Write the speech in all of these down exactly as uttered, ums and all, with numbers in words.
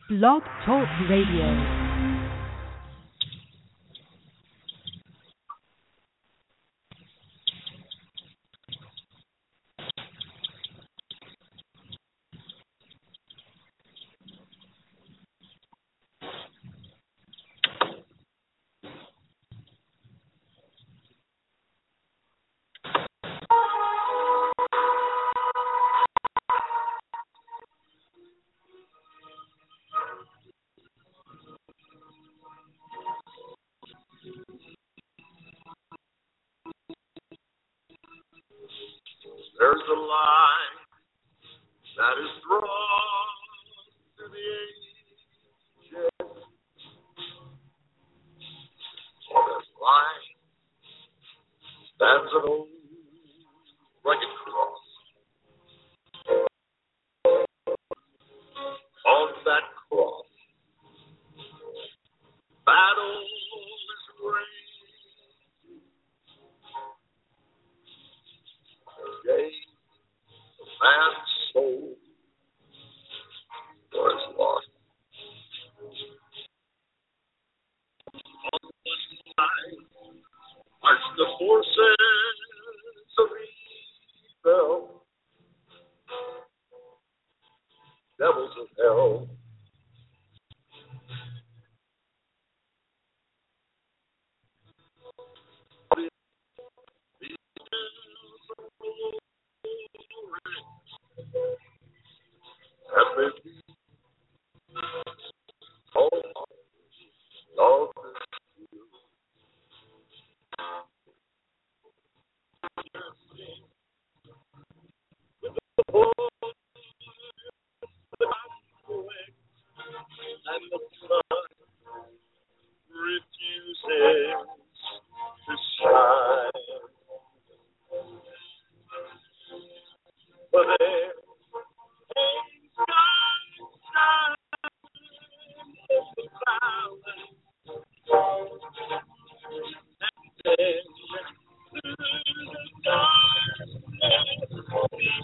Blog Talk Radio. There's a line that is drawn to the ages. On this line stands an old rugged cross. On that cross, battle is raging. Yea, man's soul was lost. On one side marched the forces of evil, devils of hell. And maybe all love is you. With the voice and the sun refuses to shine. But there ain't sunshine in the valley. And then through the darkness,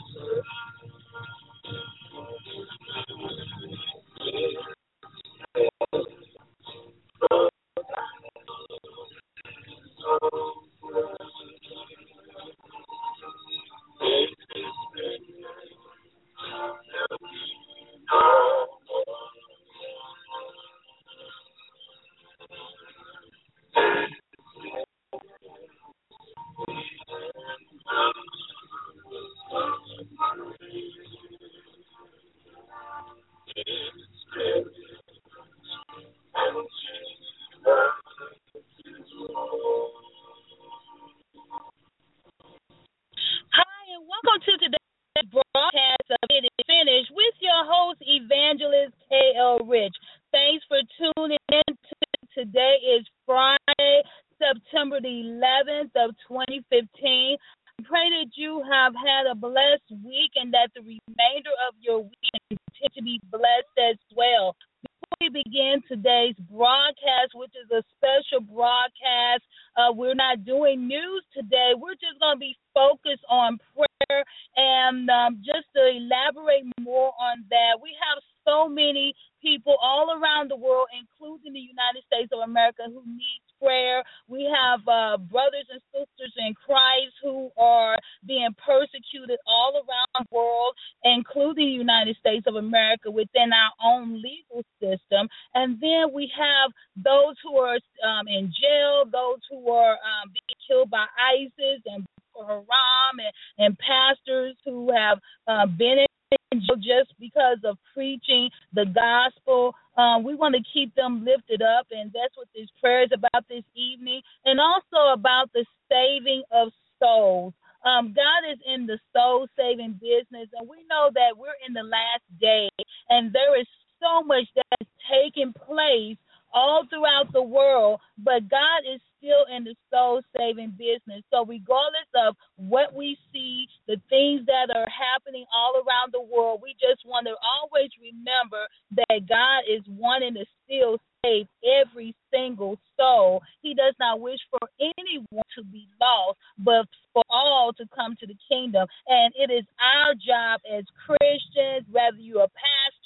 Evangelist K L. Rich. Thanks for tuning in. Today is Friday, September the eleventh of twenty fifteen. I pray that you have had a blessed week and that the remainder of your week continue to be blessed as well. Before we begin today's broadcast, which is a special broadcast, uh, we're not doing news today. We're just going to be focused on prayer. And um, just to elaborate more on that, we have so many people all around the world, including the United States of America, who need prayer. We have uh, brothers and sisters in Christ who are being persecuted all around the world, including the United States of America, within our own legal system. And then we have those who are um, in jail, those who are um, being killed by ISIS and Haram, and, and pastors who have uh, been in jail just because of preaching the gospel. Um, we want to keep them lifted up, and that's what this prayer is about this evening, and also about the saving of souls. Um, God is in the soul-saving business, and we know that we're in the last day, and there is so much that is taking place all throughout the world, but God is still in the soul-saving business. So regardless of what we see, the things that are happening all around the world, we just want to always remember that God is wanting to still save every single soul. He does not wish for anyone to be lost, but for all to come to the kingdom. And it is our job as Christians, whether you're a pastor,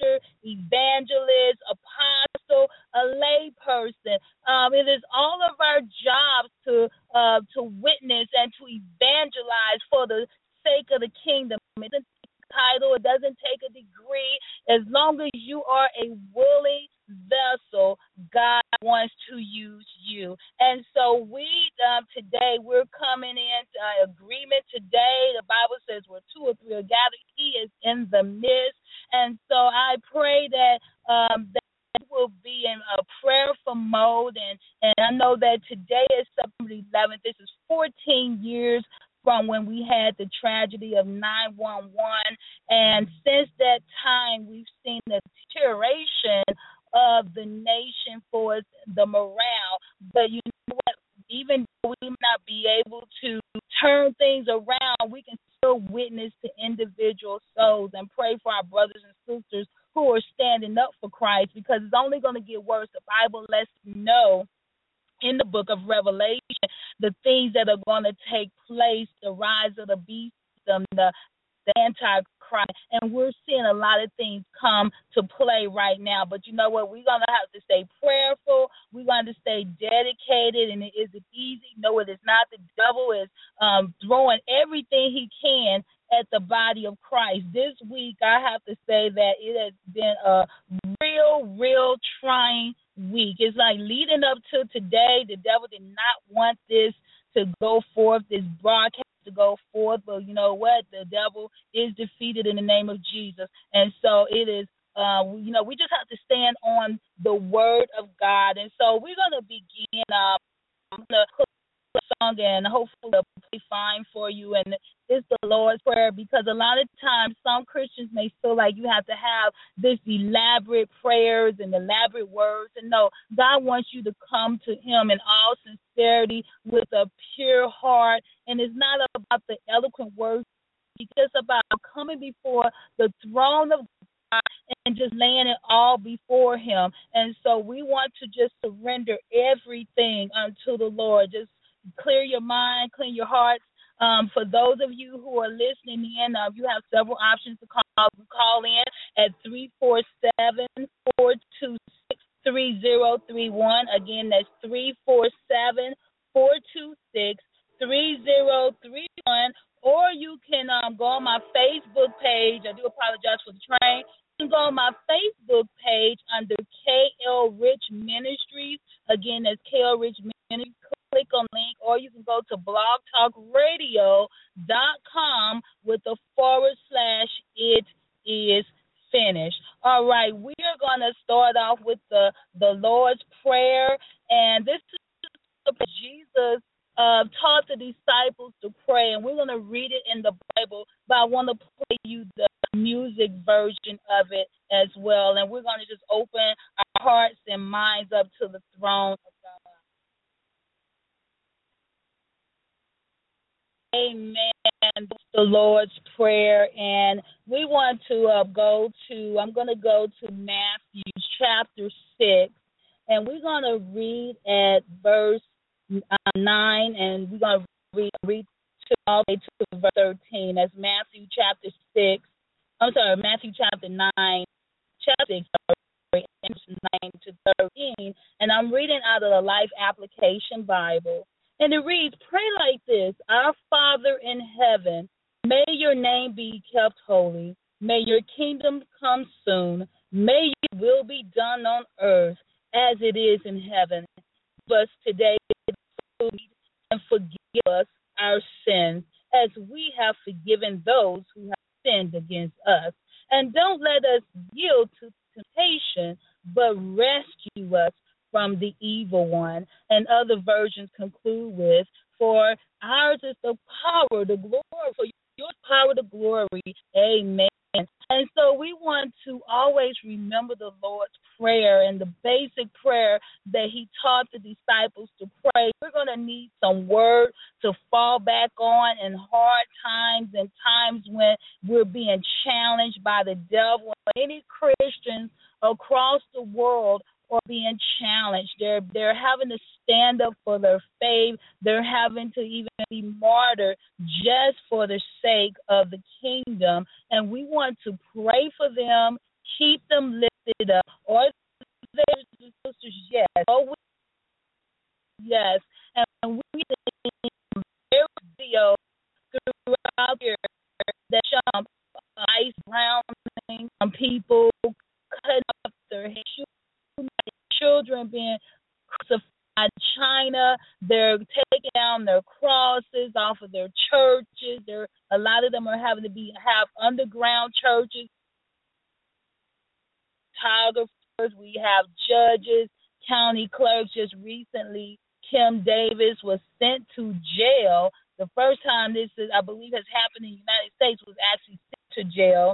pastor, evangelist, apostle, a lay person. Um, it is all of our jobs to uh, to witness and to evangelize for the sake of the kingdom. It doesn't take a title, it doesn't take a degree. As long as you are a willing vessel, God wants to use you. And so we um, today we're coming into uh, agreement today. The Bible says where two or three are gathered, He is in the midst. And so I pray that um, that will be in a prayerful mode. And, and I know that today is September eleventh. This is fourteen years from when we had the tragedy of nine one one. And since that time, we've seen the deterioration of the nation for the morale. But you know what? Even though we may not be able to turn things around, we can still witness to individual souls and pray for our brothers and sisters who are standing up for Christ, because it's only going to get worse. The Bible lets you know in the book of Revelation the things that are going to take place, the rise of the beast, the, the Antichrist, and we're seeing a lot of things come to play right now. But you know what? We're going to have to stay prayerful. We're going to stay dedicated. And is it easy? No, it is not. The devil is um, throwing everything he can at the body of Christ. This week, I have to say that it has been a real, real trying week. It's like leading up to today, the devil did not want this to go forth, this broadcast to go forth, but you know what? The devil is defeated in the name of Jesus. And so it is, uh, you know, we just have to stand on the word of God. And so we're going to begin uh, I'm going to song, and hopefully it'll be fine for you. And it's the Lord's Prayer, because a lot of times some Christians may feel like you have to have this elaborate prayers and elaborate words. And no, God wants you to come to Him in all sincerity with a pure heart. And it's not about the eloquent words. It's just about coming before the throne of God and just laying it all before Him. And so we want to just surrender everything unto the Lord. Just clear your mind, clear your hearts. Um, for those of you who are listening in, uh, you have several options to call call in at three four seven, four two six, three zero three one. Again, that's three four seven, four two six, three zero three one. Or you can um, go on my Facebook page. I do apologize for the train. You can go on my Facebook page under K L Rich Ministries. Again, that's K L Rich Ministries. Click on link, or you can go to blog talk radio dot com with the forward slash it is finished. All right, we are going to start off with the, the Lord's Prayer, and this is Jesus uh, taught the disciples to pray, and we're going to read it in the Bible, but I want to play you the music version of it as well, and we're going to just open our hearts and minds up to the throne of God. Amen. The Lord's Prayer, and we want to uh, go to, I'm going to go to Matthew chapter six, and we're going to read at verse uh, nine, and we're going to read, read to all the way to verse thirteen. That's Matthew chapter six. I'm sorry, Matthew chapter nine, chapter six, verse nine to thirteen, and I'm reading out of the Life Application Bible. And it reads, pray like this: Our Father in heaven, may your name be kept holy. May your kingdom come soon. May your will be done on earth as it is in heaven. Give us today food, and forgive us our sins as we have forgiven those who have sinned against us. And don't let us yield to temptation, but rescue us from the evil one. And other versions conclude with, for ours is the power, the glory, for your power, the glory. Amen. And so we want to always remember the Lord's Prayer and the basic prayer that He taught the disciples to pray. We're going to need some word to fall back on in hard times and times when we're being challenged by the devil. Many Christians across the world are being challenged. They're they're having to stand up for their faith. They're having to even be martyred just for the sake of the kingdom. And we want to pray for them, Keep them lifted up. Or there's sisters, yes. Oh, we, yes. And we see videos throughout here that show ice drowning, um, people cutting up their heads, children being crucified. China, they're taking down their crosses off of their churches. They're, a lot of them are having to be have underground churches. Photographers, we have judges, county clerks. Just recently, Kim Davis was sent to jail. The first time this is, I believe, has happened in the United States was actually sent to jail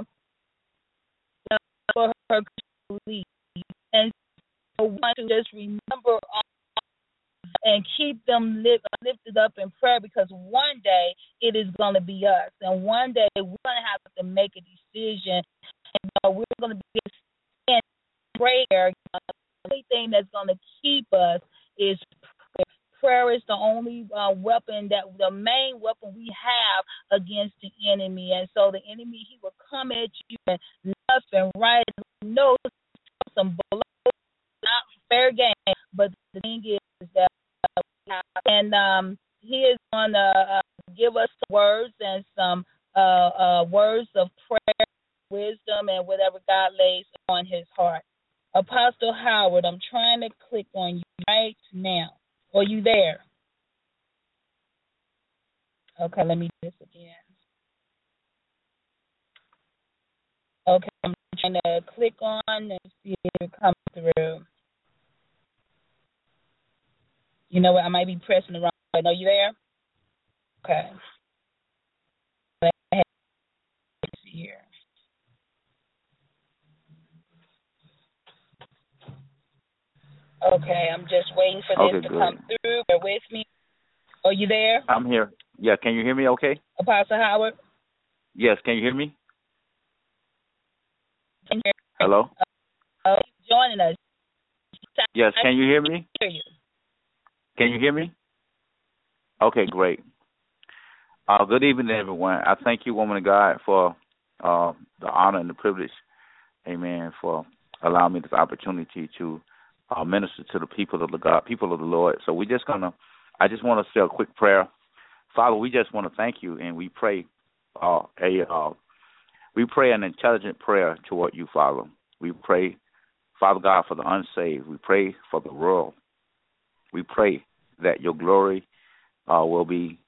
for her release. And so we want to just remember all and keep them lift, lifted up in prayer, because one day it is going to be us, and one day we're going to have to make a decision, and uh, we're going to be in prayer. The only thing that's going to keep us is prayer. Prayer is the only uh, weapon, that the main weapon we have against the enemy, and so the enemy, he will come at you and left and right, no, some blow, not fair game, but the thing is that and um, he is going to uh, give us some words and some uh, uh, words of prayer, wisdom, and whatever God lays on his heart. Apostle Howard, I'm trying to click on you right now. Are you there? Okay, let me do this again. Okay, I'm trying to click on and see if it comes through. You know what? I might be pressing the wrong button. Are you there? Okay. Let's see here. Okay, I'm just waiting for this okay, to good. come through. Bear with me. Are you there? I'm here. Yeah, can you hear me okay? Apostle Howard? Yes, can you hear me? Can you hear me? Hello? Uh, uh, joining us. Yes, can you hear me? I hear you. Can you hear me? Okay, great. Uh, good evening, everyone. I thank you, woman of God, for uh, the honor and the privilege, amen, for allowing me this opportunity to uh, minister to the people of the God, people of the Lord. So we're just going to, I just want to say a quick prayer. Father, we just want to thank you, and we pray uh, a, uh, we pray an intelligent prayer toward you, Father. We pray, Father God, for the unsaved. We pray for the world. We pray that your glory uh, will be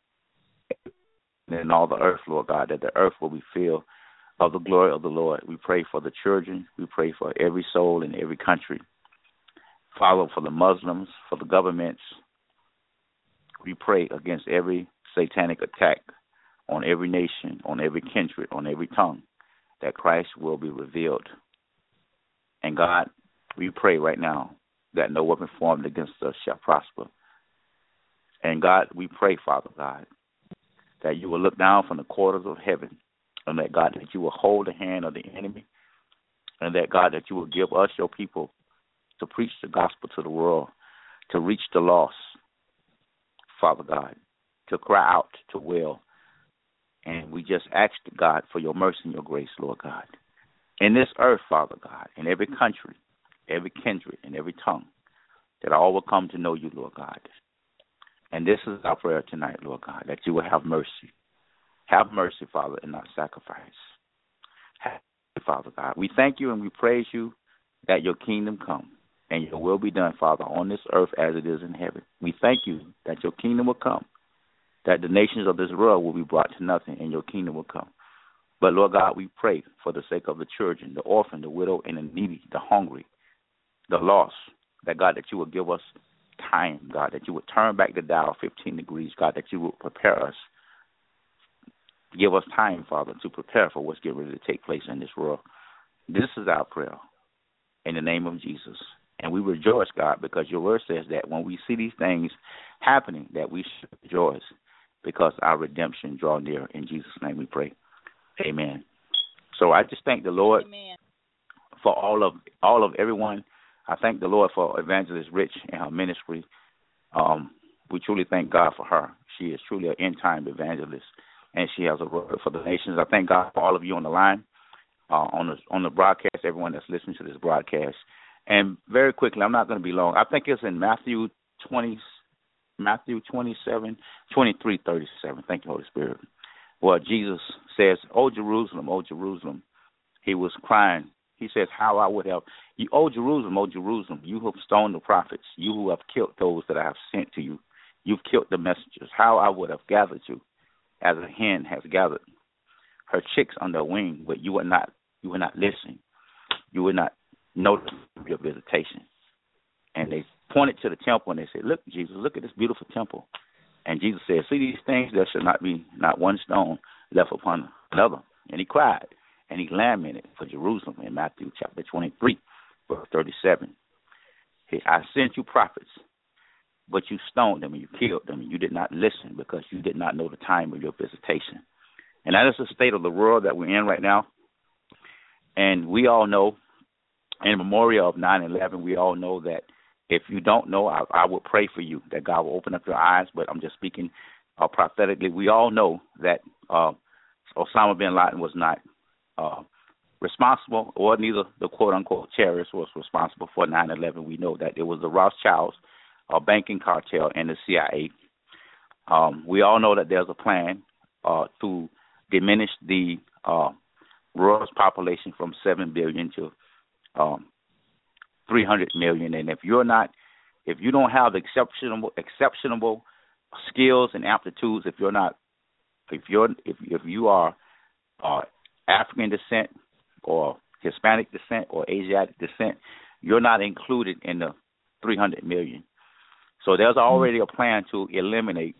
in all the earth, Lord God, that the earth will be filled of the glory of the Lord. We pray for the children. We pray for every soul in every country. Father, for the Muslims, for the governments. We pray against every satanic attack on every nation, on every kindred, on every tongue, that Christ will be revealed. And God, we pray right now that no weapon formed against us shall prosper. And God, we pray, Father God, that you will look down from the quarters of heaven, and that, God, that you will hold the hand of the enemy, and that, God, that you will give us, your people, to preach the gospel to the world, to reach the lost, Father God, to cry out, to wail. And we just ask, God, for your mercy and your grace, Lord God. In this earth, Father God, in every country, every kindred, and every tongue, that all will come to know you, Lord God. And this is our prayer tonight, Lord God, that you will have mercy. Have mercy, Father, in our sacrifice. Have mercy, Father God. We thank you and we praise you that your kingdom come and your will be done, Father, on this earth as it is in heaven. We thank you that your kingdom will come, that the nations of this world will be brought to nothing and your kingdom will come. But, Lord God, we pray for the sake of the children, the orphan, the widow, and the needy, the hungry, the lost, that, God, that you will give us time, God, that you would turn back the dial fifteen degrees, God, that you would prepare us. Give us time, Father, to prepare for what's getting ready to take place in this world. This is our prayer in the name of Jesus. And we rejoice, God, because your word says that when we see these things happening, that we should rejoice because our redemption draw near. In Jesus' name we pray. Amen. So I just thank the Lord Amen. for all of all of everyone. I thank the Lord for Evangelist Rich and her ministry. Um, we truly thank God for her. She is truly an end-time evangelist, and she has a word for the nations. I thank God for all of you on the line. uh, on the on the broadcast, everyone that's listening to this broadcast. And very quickly, I'm not going to be long. I think it's in Matthew twenty, Matthew twenty-seven, twenty-three, thirty-seven. Thank you, Holy Spirit. Well, Jesus says, "O Jerusalem, O Jerusalem," he was crying. He says, "How I would have, you, O Jerusalem, O Jerusalem, you who have stoned the prophets, you who have killed those that I have sent to you. You've killed the messengers. How I would have gathered you, as a hen has gathered her chicks under a wing, but you would not, you would not listen. You would not notice your visitation." And they pointed to the temple and they said, "Look, Jesus, look at this beautiful temple." And Jesus said, "See these things? There should not be not one stone left upon another." And he cried and he lamented for Jerusalem in Matthew chapter twenty-three, verse thirty-seven. He, "I sent you prophets, but you stoned them and you killed them, and you did not listen because you did not know the time of your visitation." And that is the state of the world that we're in right now. And we all know, in memorial of nine eleven, we all know that if you don't know, I, I will pray for you that God will open up your eyes. But I'm just speaking uh, prophetically. We all know that uh, Osama bin Laden was not uh, responsible, or neither the quote-unquote terrorist was responsible for nine eleven. We know that it was the Rothschilds, a banking cartel, and the C I A. Um, we all know that there's a plan uh, to diminish the uh, world's population from seven billion to um, three hundred million. And if you're not, if you don't have exceptional, exceptional skills and aptitudes, if you're not, if you're, if if you are uh, African descent or Hispanic descent or Asiatic descent, you're not included in the three hundred million. So there's already a plan to eliminate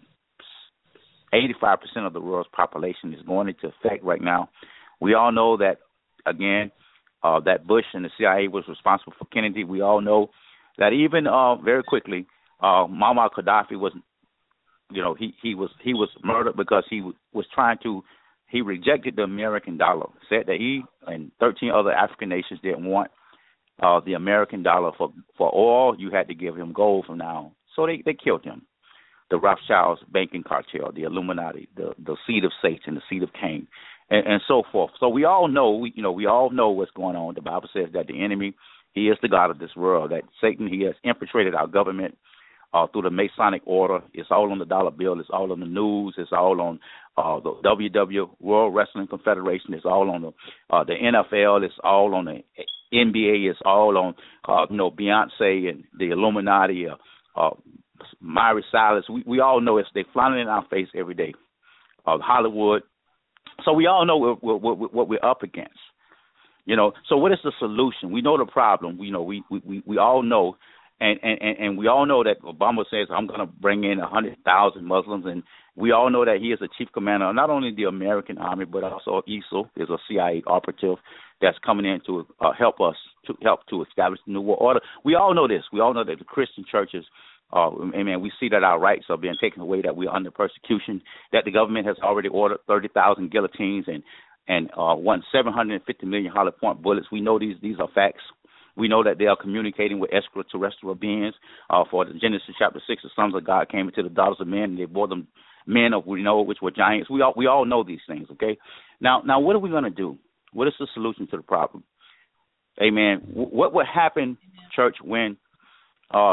eighty-five percent of the world's population is going into effect right now. We all know that, again, uh, that Bush and the C I A was responsible for Kennedy. We all know that even uh, very quickly, uh, Muammar Gaddafi was, you know, he, he was he was murdered because he w- was trying to, he rejected the American dollar, said that he and thirteen other African nations didn't want uh, the American dollar for, for oil. You had to give him gold from now on. So they, they killed him. The Rothschilds banking cartel, the Illuminati, the, the seed of Satan, the seed of Cain, and, and so forth. So we all know, we, you know, we all know what's going on. The Bible says that the enemy, he is the God of this world, that Satan, he has infiltrated our government uh, through the Masonic order. It's all on the dollar bill. It's all on the news. It's all on uh, the W W E, World Wrestling Confederation. It's all on the uh, the N F L. It's all on the N B A. It's all on, uh, you know, Beyonce and the Illuminati, uh, uh Myra Silas. We, we all know it's, they flying in our face every day. Uh, Hollywood. So we all know what, what, what we're up against. You know, so what is the solution? We know the problem. We know we we, we all know, and, and, and we all know that Obama says, "I'm going to bring in one hundred thousand Muslims," and we all know that he is a chief commander of not only the American Army, but also I S I L is a C I A operative that's coming in to uh, help us, to help to establish the New World Order. We all know this. We all know that the Christian churches, Uh, amen. We see that our rights are being taken away, that we're under persecution, that the government has already ordered thirty thousand guillotines and and uh, won seven hundred fifty million Hollow Point bullets. We know these these are facts. We know that they are communicating with extraterrestrial beings. Uh, for the Genesis chapter six, the sons of God came into the daughters of men, and they bore them men of we know which were giants. We all we all know these things. Okay. Now now what are we going to do? What is the solution to the problem? Amen. W- what would happen, church, when uh,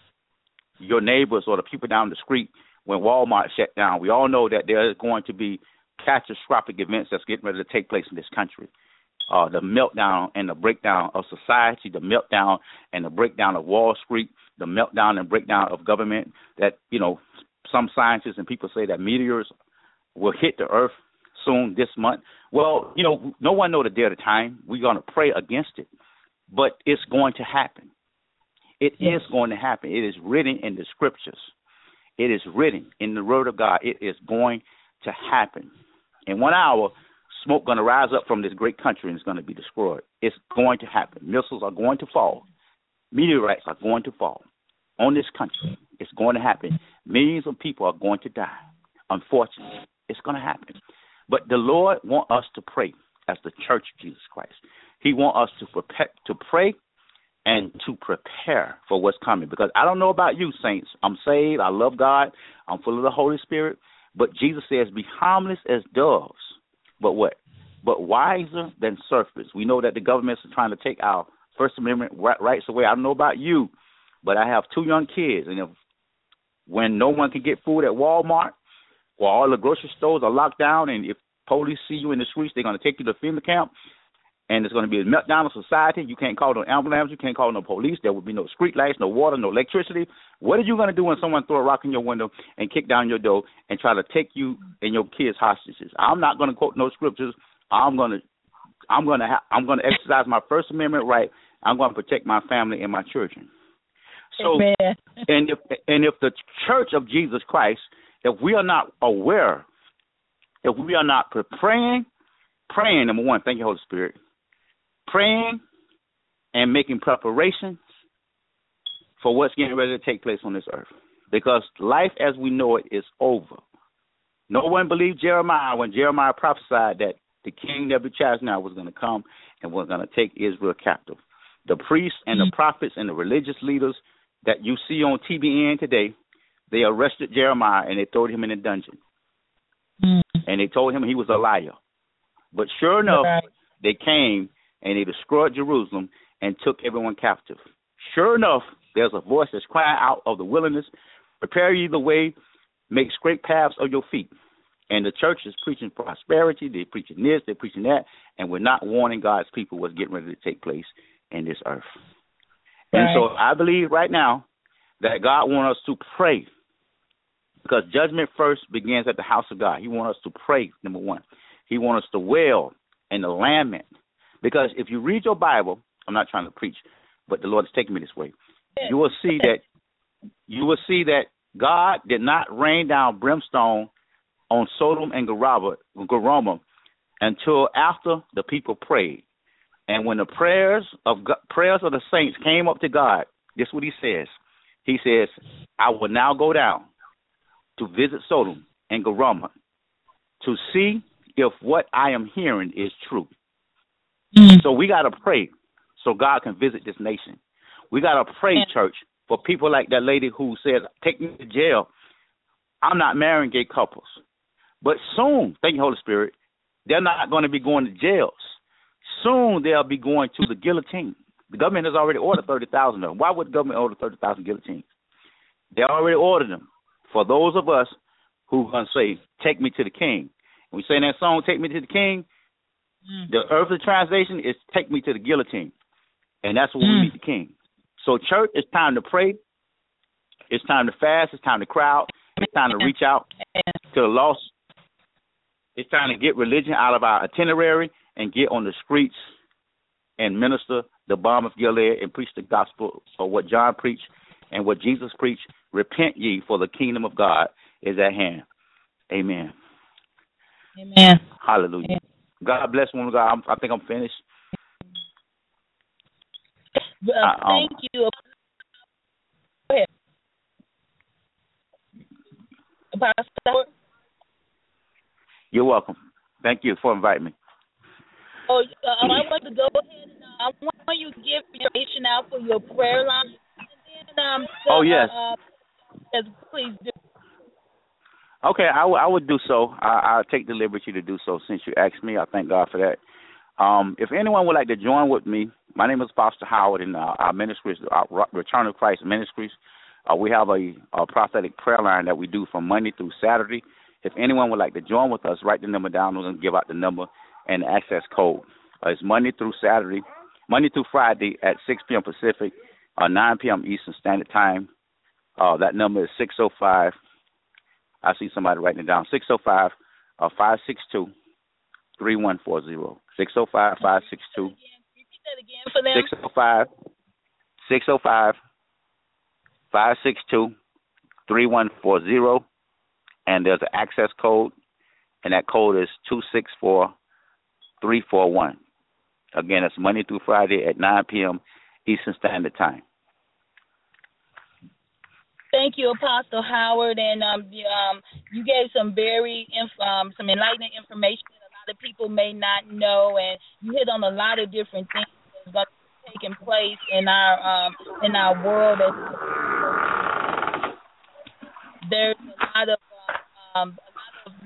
your neighbors or the people down the street, when Walmart shut down? We all know that there is going to be catastrophic events that's getting ready to take place in this country. Uh, the meltdown and the breakdown of society, the meltdown and the breakdown of Wall Street, the meltdown and breakdown of government. That, you know, some scientists and people say that meteors will hit the earth soon this month. Well, you know, no one knows the day or the time. We're going to pray against it, but it's going to happen. It yes. is going to happen. It is written in the scriptures. It is written in the word of God. It is going to happen. In one hour, smoke going to rise up from this great country and it's going to be destroyed. It's going to happen. Missiles are going to fall. Meteorites are going to fall on this country. It's going to happen. Millions of people are going to die. Unfortunately, it's going to happen. But the Lord wants us to pray as the church of Jesus Christ. He wants us to prepare, to pray and to prepare for what's coming. Because I don't know about you, saints. I'm saved. I love God. I'm full of the Holy Spirit. But Jesus says, be harmless as doves, but what? but wiser than serpents. We know that the government is trying to take our First Amendment rights away. I don't know about you, but I have two young kids, and if, when no one can get food at Walmart or all the grocery stores are locked down, and if police see you in the streets, they're going to take you to FEMA camp, and there's going to be a meltdown of society. You can't call no ambulance. You can't call no police. There will be no street lights, no water, no electricity. What are you going to do when someone throw a rock in your window and kick down your door and try to take you and your kids hostages? I'm not going to quote no scriptures. I'm going to, I'm going to, ha- I'm going to exercise my First Amendment right. I'm going to protect my family and my children. So, Amen. and if and if the Church of Jesus Christ, if we are not aware, if we are not praying, praying, number one, thank you, Holy Spirit, praying and making preparations for what's getting ready to take place on this earth. Because life as we know it is over. No one believed Jeremiah when Jeremiah prophesied that the king Nebuchadnezzar was going to come and was going to take Israel captive. The priests and the prophets and the religious leaders that you see on T B N today, they arrested Jeremiah and they threw him in a dungeon. Mm. And they told him he was a liar. But sure enough, right. They came and they destroyed Jerusalem and took everyone captive. Sure enough, there's a voice that's crying out of the wilderness, prepare ye the way, make straight paths of your feet. And the church is preaching prosperity, they're preaching this, they're preaching that, and we're not warning God's people what's getting ready to take place in this earth. Right. And so I believe right now that God wants us to pray, because judgment first begins at the house of God. He wants us to pray, number one. He wants us to wail and to lament. Because if you read your Bible, I'm not trying to preach, but the Lord is taking me this way. You will see that you will see that God did not rain down brimstone on Sodom and Gomorrah until after the people prayed. And when the prayers of God, prayers of the saints came up to God, this is what he says. He says, I will now go down to visit Sodom and Gomorrah to see if what I am hearing is true. Mm-hmm. So we got to pray so God can visit this nation. We got to pray, church, for people like that lady who says, take me to jail. I'm not marrying gay couples. But soon, thank you, Holy Spirit, they're not going to be going to jails. Soon they'll be going to the guillotine. The government has already ordered thirty thousand of them. Why would the government order thirty thousand guillotines? They already ordered them for those of us who are going to say, take me to the king. When we say in that song, take me to the king, mm. the earthly translation is take me to the guillotine. And that's when mm. we meet the king. So, church, it's time to pray. It's time to fast. It's time to cry out. It's time to reach out to the lost. It's time to get religion out of our itinerary and get on the streets and minister the balm of Gilead and preach the gospel of what John preached and what Jesus preached. Repent ye, for the kingdom of God is at hand. Amen. Amen. Hallelujah. Amen. God bless one of God. I'm, I think I'm finished. Uh, uh, thank um, you. Go ahead. Pastor. You're welcome. Thank you for inviting me. Oh, uh, I want to go ahead and uh, I want you to give information out for your prayer line. And then, um, so, oh, yes. Uh, yes, please do. Okay, I, w- I would do so. I, I'll take the liberty to do so since you asked me. I thank God for that. Um, if anyone would like to join with me, my name is Pastor Howard, and uh, our ministry is our Return of Christ Ministries. Uh, we have a, a prophetic prayer line that we do from Monday through Saturday. If anyone would like to join with us, write the number down. We're going to give out the number and the access code. Uh, it's Monday through Saturday, Monday through Friday at six p.m. Pacific, uh, nine p.m. Eastern Standard Time. Uh, that number is six oh five. I see somebody writing it down. six oh five, five six two, three one four zero. six oh five, five six two. Repeat that again for them. six oh five, six oh five, five six two, three one four zero. And there's an access code, and that code is two six four, three four one. Again, it's Monday through Friday at nine p.m. Eastern Standard Time. Thank you, Apostle Howard, and um, you, um, you gave some very inf- um, some enlightening information that a lot of people may not know, and you hit on a lot of different things that's going to be taking place in our um, in our world. There's a lot of um, a lot of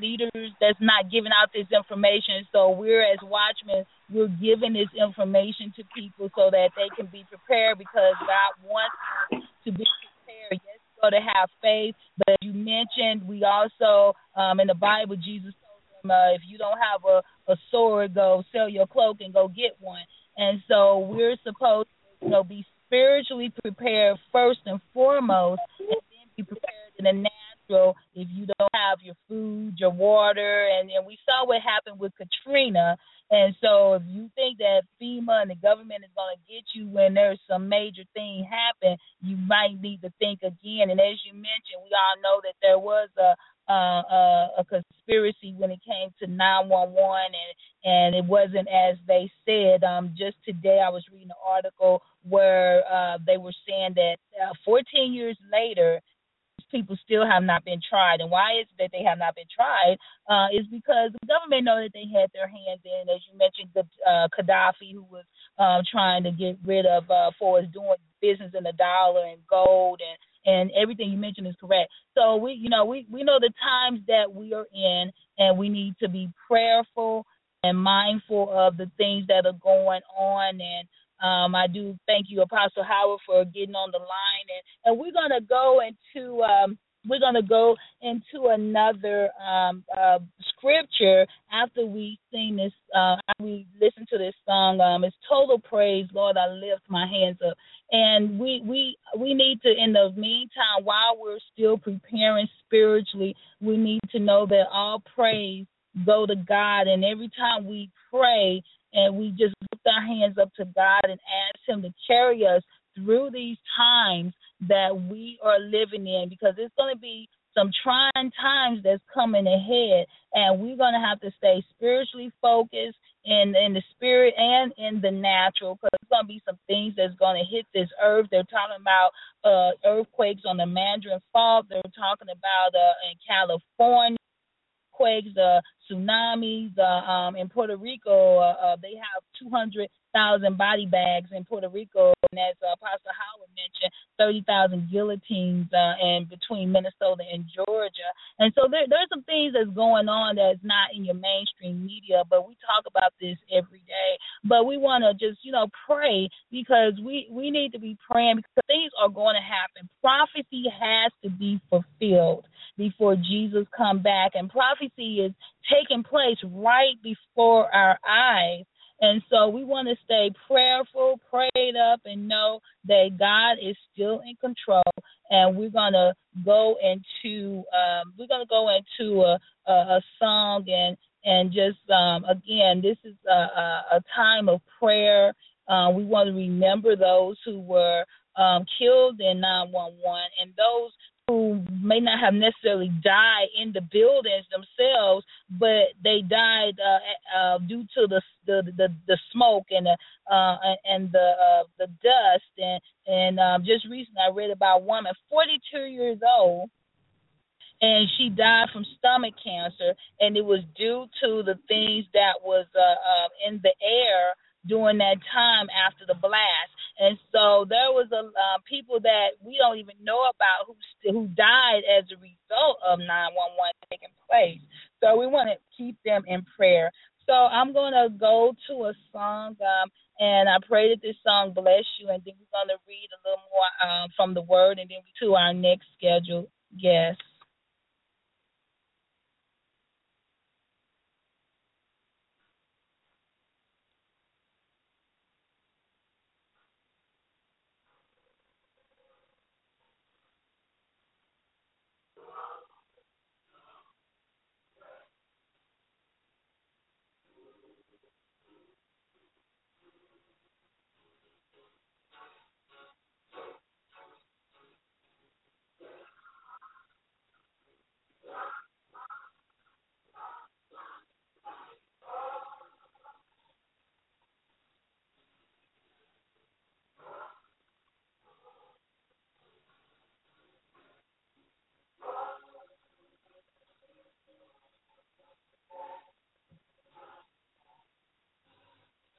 leaders that's not giving out this information. So we're, as watchmen, we're giving this information to people so that they can be prepared, because God wants us to be prepared. Yes, so to have faith, but as you mentioned, we also, um, in the Bible, Jesus told them, uh, if you don't have a, a sword, go sell your cloak and go get one. And so we're supposed to, you know, be spiritually prepared first and foremost, and then be prepared in the natural if you don't have your food, your water. And, and we saw what happened with Katrina. And so if you think that FEMA and the government is going to get you when there's some major thing happen, you might need to think again. And as you mentioned, we all know that there was a uh, a, a conspiracy when it came to nine one one, and and it wasn't as they said. Um, just today I was reading an article where uh, they were saying that uh, fourteen years later, people still have not been tried. And why is it that they have not been tried? Uh, is because the government know that they had their hands in, as you mentioned, the uh, Gaddafi, who was um, trying to get rid of uh, for us doing business in the dollar and gold, and and everything you mentioned is correct. So we, you know, we, we know the times that we are in, and we need to be prayerful and mindful of the things that are going on. And um, I do thank you, Apostle Howard, for getting on the line. And, and we're gonna go into um, we're gonna go into another um, uh, scripture after we sing this. Uh, after we listen to this song. Um, it's Total Praise, Lord, I lift my hands up. And we we we need to, in the meantime, while we're still preparing spiritually, we need to know that all praise go to God. And every time we pray and we just lift our hands up to God and ask Him to carry us through these times that we are living in, because it's going to be some trying times that's coming ahead, and we're going to have to stay spiritually focused in in the spirit and in the natural, because there's going to be some things that's going to hit this earth. They're talking about uh, earthquakes on the Mandarin Fault. They're talking about uh, in California, quakes, uh, tsunamis. Uh, um, in Puerto Rico, uh, uh, they have two hundred thousand body bags in Puerto Rico, and as uh, Apostle Howard mentioned, thirty thousand guillotines uh, in between Minnesota and Georgia. And so there, there's some things that's going on that's not in your mainstream media, but we talk about this every day. But we want to just, you know, pray, because we, we need to be praying, because things are going to happen. Prophecy has to be fulfilled before Jesus come back, and prophecy is taking place right before our eyes. And so we want to stay prayerful, prayed up, and know that God is still in control. And we're gonna go into um, we're gonna go into a, a, a song, and and just um, again, this is a, a, a time of prayer. Uh, we want to remember those who were um, killed in nine one one, and those who may not have necessarily died in the buildings themselves, but they died uh, uh, due to the the, the, the smoke and the uh, and the uh, the dust. And and um, just recently, I read about a woman, forty-two years old, and she died from stomach cancer, and it was due to the things that was uh, uh, in the air during that time after the blast. And so there was a uh, people that we don't even know about who who died as a result of nine one one taking place. So we want to keep them in prayer. So I'm going to go to a song, um, and I pray that this song bless you, and then we're going to read a little more uh, from the Word, and then to our next scheduled guest.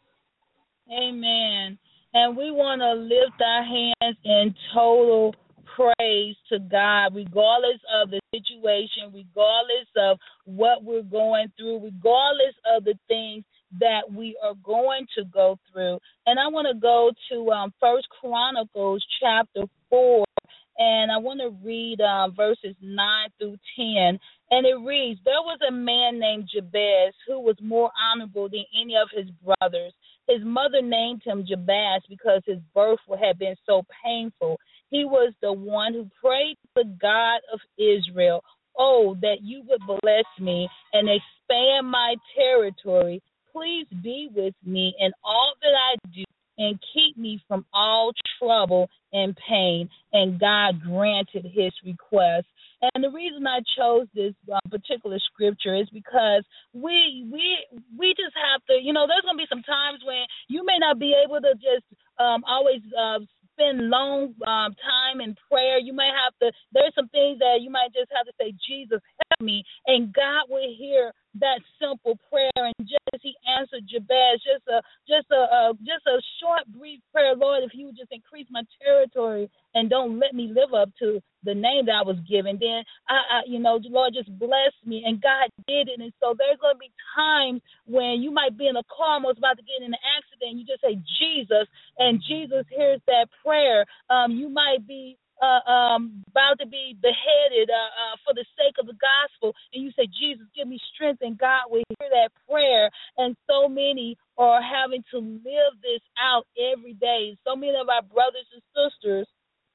Amen. And we want to lift our hands in total praise to God, regardless of the situation, regardless of what we're going through, regardless of the things that we are going to go through. And I want to go to um, First Chronicles chapter four, and I want to read um, verses nine through ten. And it reads, there was a man named Jabez who was more honorable than any of his brothers. His mother named him Jabez because his birth had been so painful. He was the one who prayed to the God of Israel, oh, that you would bless me and expand my territory. Please be with me in all that I do and keep me from all trouble and pain. And God granted his request. And the reason I chose this uh, particular scripture is because we we we just have to, you know, there's going to be some times when you may not be able to just um, always uh, spend long um, time in prayer. You might have to, there's some things that you might just have to say, Jesus, help me. And God will hear that simple prayer. And just as he answered Jabez, just a just a, a just a short, brief prayer, Lord, if you would just increase my territory and don't let me live up to the name that I was given, then I, I you know, Lord, just bless me. And God did it. And so there's going to be times when you might be in a car, almost about to get in an accident, and you just say Jesus, and Jesus hears that prayer. Um, you might be Uh, um, about to be beheaded uh, uh, for the sake of the gospel, and you say, Jesus, give me strength, and God will hear that prayer. And so many are having to live this out every day. So many of our brothers and sisters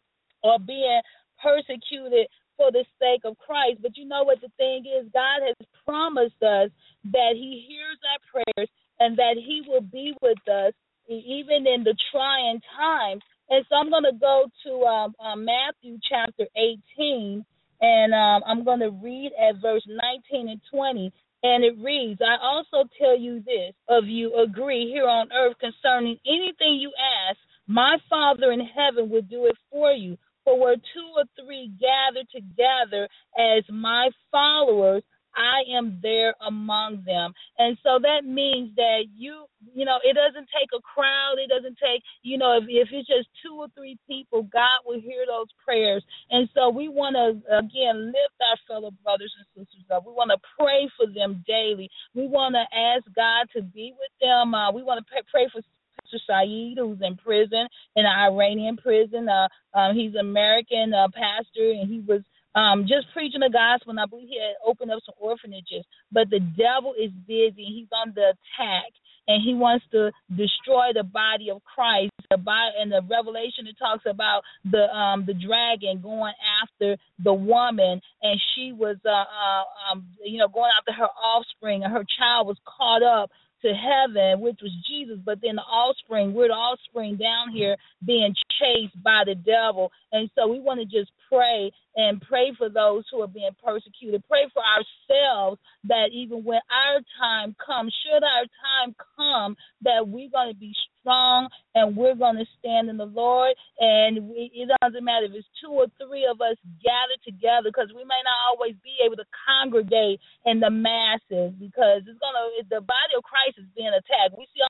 are being persecuted for the sake of Christ. But you know what the thing is? God has promised us that he hears our prayers and that he will be with us even in the trying times. And so I'm going to go to um, uh, Matthew chapter eighteen, and um, I'm going to read at verse nineteen and twenty. And it reads, I also tell you this, of you agree here on earth concerning anything you ask, my Father in heaven will do it for you. For where two or three gather together as my followers, I am there among them. And so that means that you, you know, it doesn't take a crowd. It doesn't take, you know, if, if it's just two or three people, God will hear those prayers. And so we want to, again, lift our fellow brothers and sisters up. We want to pray for them daily. We want to ask God to be with them. Uh, we want to pray, pray for Pastor Saeed, who's in prison, in an Iranian prison. Uh, um, he's an American uh, pastor, and he was Um, just preaching the gospel, and I believe he had opened up some orphanages. But the devil is busy, and he's on the attack, and he wants to destroy the body of Christ. In the Revelation, it talks about the um, the dragon going after the woman, and she was, uh, uh, um, you know, going after her offspring, and her child was caught up to heaven, which was Jesus, but then the offspring, we're the offspring down here being chased by the devil. And so we want to just pray and pray for those who are being persecuted. Pray for ourselves that even when our time comes, should our time come, that we're going to be strong and we're going to stand in the Lord. And we, it doesn't matter if it's two or three of us gathered together, because we may not always be able to congregate in the masses, because it's going to, the body of Christ is being attacked. We see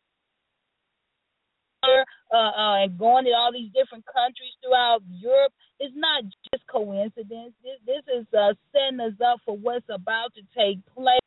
Uh, uh, and going to all these different countries throughout Europe, it's not just coincidence. This, this is uh, setting us up for what's about to take place.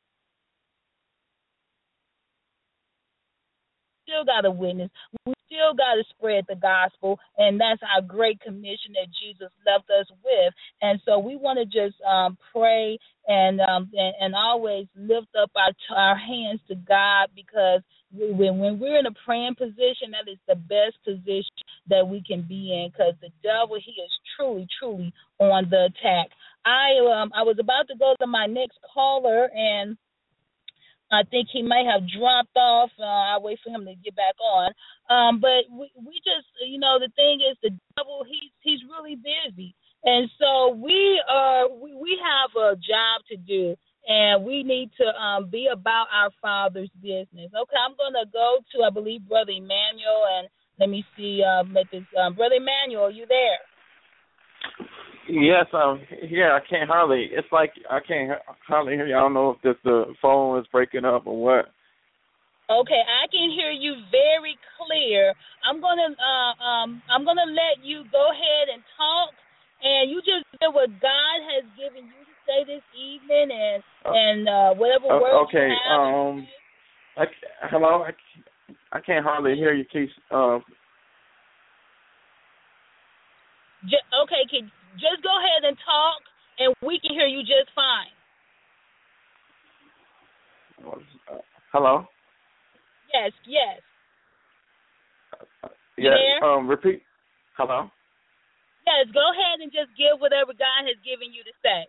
We still got to witness. We still got to spread the gospel, and that's our great commission that Jesus left us with. And so we want to just um, pray and, um, and and always lift up our our hands to God, because when when we're in a praying position, that is the best position that we can be in, because the devil, he is truly, truly on the attack. I um I was about to go to my next caller, and I think he may have dropped off. Uh, I'll wait for him to get back on. Um, but we, we just, you know, the thing is, the devil, he's he's really busy, and so we are we, we have a job to do. And we need to um, be about our Father's business. Okay, I'm going to go to, I believe, Brother Emmanuel, and let me see, um, let this, um, Brother Emmanuel, are you there? Yes, um, yeah, I can't hardly, it's like I can't hardly hear you. I don't know if this, the phone is breaking up or what. Okay, I can hear you very clear. I'm going to, uh, um, I'm going to let you go ahead and talk. and you just did what God has given you to say this evening, and Uh, and uh, whatever uh, words okay. you have. Um. I, hello. I, I can't hardly hear you, Keith. Uh, J- okay, kid, just go ahead and talk, and we can hear you just fine. uh, hello. Yes, yes. Yeah. there? Um. Repeat. Hello. Yes, go ahead and just give whatever God has given you to say.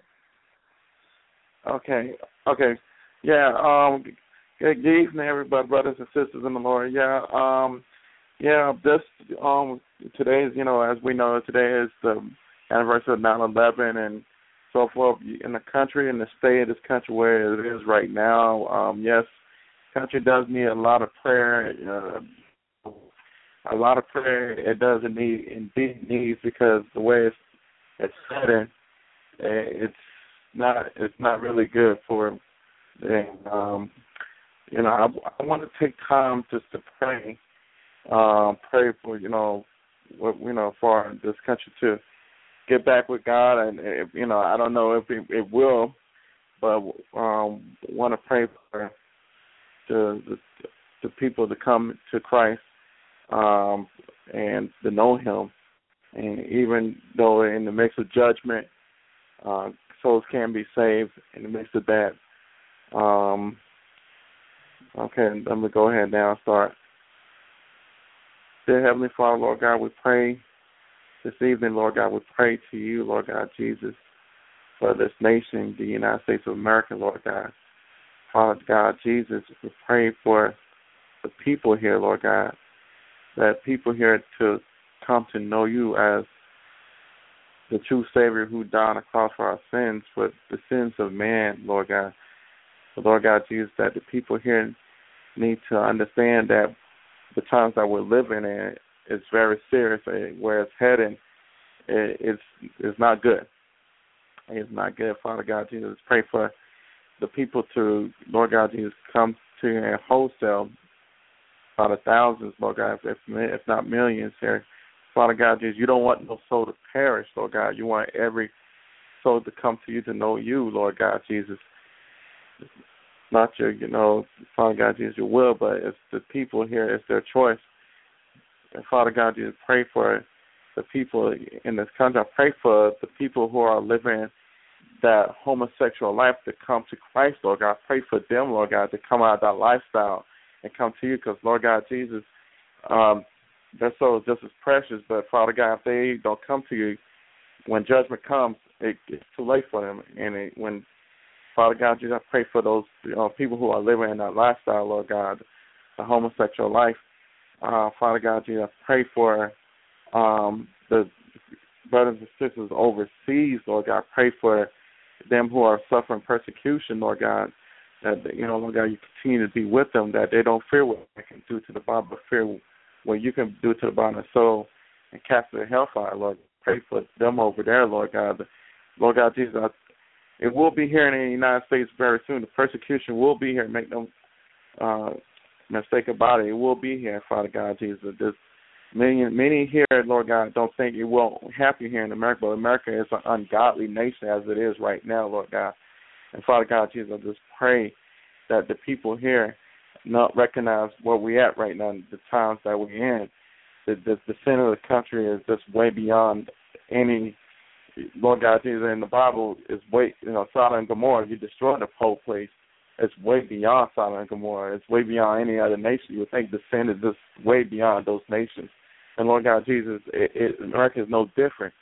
Okay. Okay. Yeah. Um. Good evening, everybody, brothers and sisters in the Lord. Yeah. Um. Yeah. This. Um. Today is, you know, as we know, today is the anniversary of nine eleven and so forth in the country, in the state of this country where it is right now. Um. Yes, country does need a lot of prayer. Uh, a lot of prayer. It does indeed indeed needs, because the way it's it's heading, it's not it's not really good for. And um, you know, I, I want to take time just to pray, um, pray for you know, what you know, for this country to get back with God, and if, you know, I don't know if it, it will, but um, want to pray for the, the the people to come to Christ, um, and to know Him, and even though in the midst of judgment, uh, souls can be saved in the midst of that. Um, okay, let me go ahead now and start. Dear Heavenly Father, Lord God, we pray this evening, Lord God, we pray to you, Lord God, Jesus, for this nation, the United States of America, Lord God. Father God, Jesus, we pray for the people here, Lord God, that people here to come to know you as the true Savior who died on the cross for our sins, for the sins of man, Lord God. So Lord God, Jesus, that the people here need to understand that the times that we're living in is very serious. Where it's heading, it's it's not good. It's not good. Father God, Jesus, pray for the people to, Lord God, Jesus, come to you in wholesale, Father, thousands, Lord God, if, if not millions here. Father God, Jesus, you don't want no soul to perish, Lord God. You want every soul to come to you to know you, Lord God, Jesus. Not your, you know, Father God, Jesus, your will, but it's the people here, it's their choice. And Father God, Jesus, pray for the people in this country. I pray for the people who are living that homosexual life to come to Christ, Lord God. I pray for them, Lord God, to come out of that lifestyle and come to you, because, Lord God, Jesus, um, their soul is just as precious, but, Father God, if they don't come to you, when judgment comes, it, it's too late for them. And it, when Father God, Jesus, I pray for those you know, people who are living in that lifestyle, Lord God, the homosexual life. Uh, Father God, Jesus, I pray for um, the brothers and sisters overseas, Lord God. I pray for them who are suffering persecution, Lord God, that, you know, Lord God, you continue to be with them, that they don't fear what they can do to the body, but fear what you can do to the body and soul and cast their hellfire, Lord. Pray for them over there, Lord God. Lord God, Jesus, I It will be here in the United States very soon. The persecution will be here. Make no uh, mistake about it. It will be here, Father God, Jesus. There's many, many here, Lord God, don't think it won't happen here in America, but America is an ungodly nation as it is right now, Lord God. And Father God, Jesus, I just pray that the people here not recognize where we're at right now, the times that we're in. The, the, the sin of the country is just way beyond any. Lord God, Jesus, in the Bible is way, you know, Sodom and Gomorrah, you destroyed the whole place. It's way beyond Sodom and Gomorrah. It's way beyond any other nation. You would think the sin is just way beyond those nations. And Lord God, Jesus, it, it, America is no different.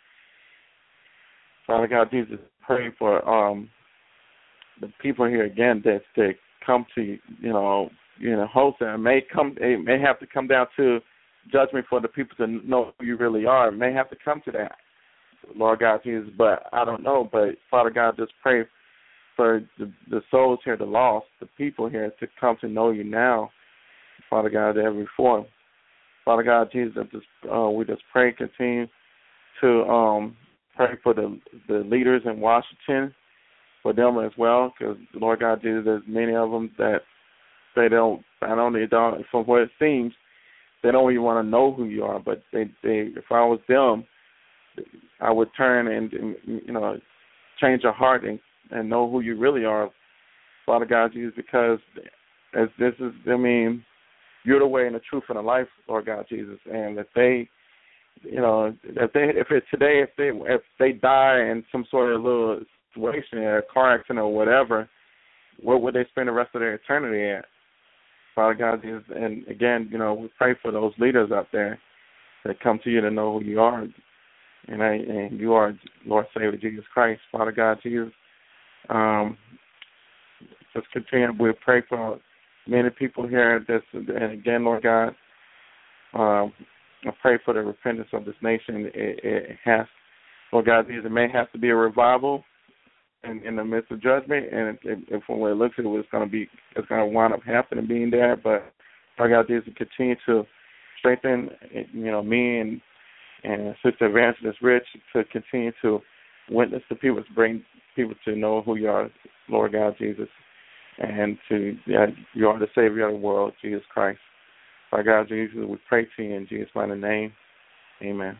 Father God, Jesus, pray for um, the people here again that to come to, you know, you know, wholesale. It may come, it may have to come down to judgment for the people to know who you really are. It may have to come to that, Lord God, Jesus, but I don't know. But Father God, just pray for the, the souls here, the lost, the people here to come to know you now, Father God, every form. Father God, Jesus, just uh, we just pray, continue to um, pray for the the leaders in Washington, for them as well, because Lord God, Jesus, there's many of them that they don't, I don't, they don't, from what it seems, they don't even want to know who you are. But they, they, if I was them, I would turn and, and you know, change your heart and, and know who you really are, Father God Jesus, because as this is, I mean, you're the way and the truth and the life, Lord God Jesus, and if they, you know, if they, if it today, if they, if they die in some sort of little situation, a car accident or whatever, where would they spend the rest of their eternity at, Father God Jesus? And again, you know, we pray for those leaders out there that come to you to know who you are, and I, and you are Lord Savior Jesus Christ, Father God Jesus. Um, just continue. We pray for many people here. This, and again, Lord God, um, I pray for the repentance of this nation. It, it has, Lord God, it may have to be a revival in, in the midst of judgment, and if, if from where it looks at it, it's going to be, it's going to wind up happening, being there. But Lord God, Jesus, continue to strengthen, you know, me and and Sister Evangelist Rich to continue to witness to people, to bring people to know who you are, Lord God Jesus, and to yeah, you are the Savior of the world, Jesus Christ. Lord God Jesus, we pray to you in Jesus' mighty name. Amen.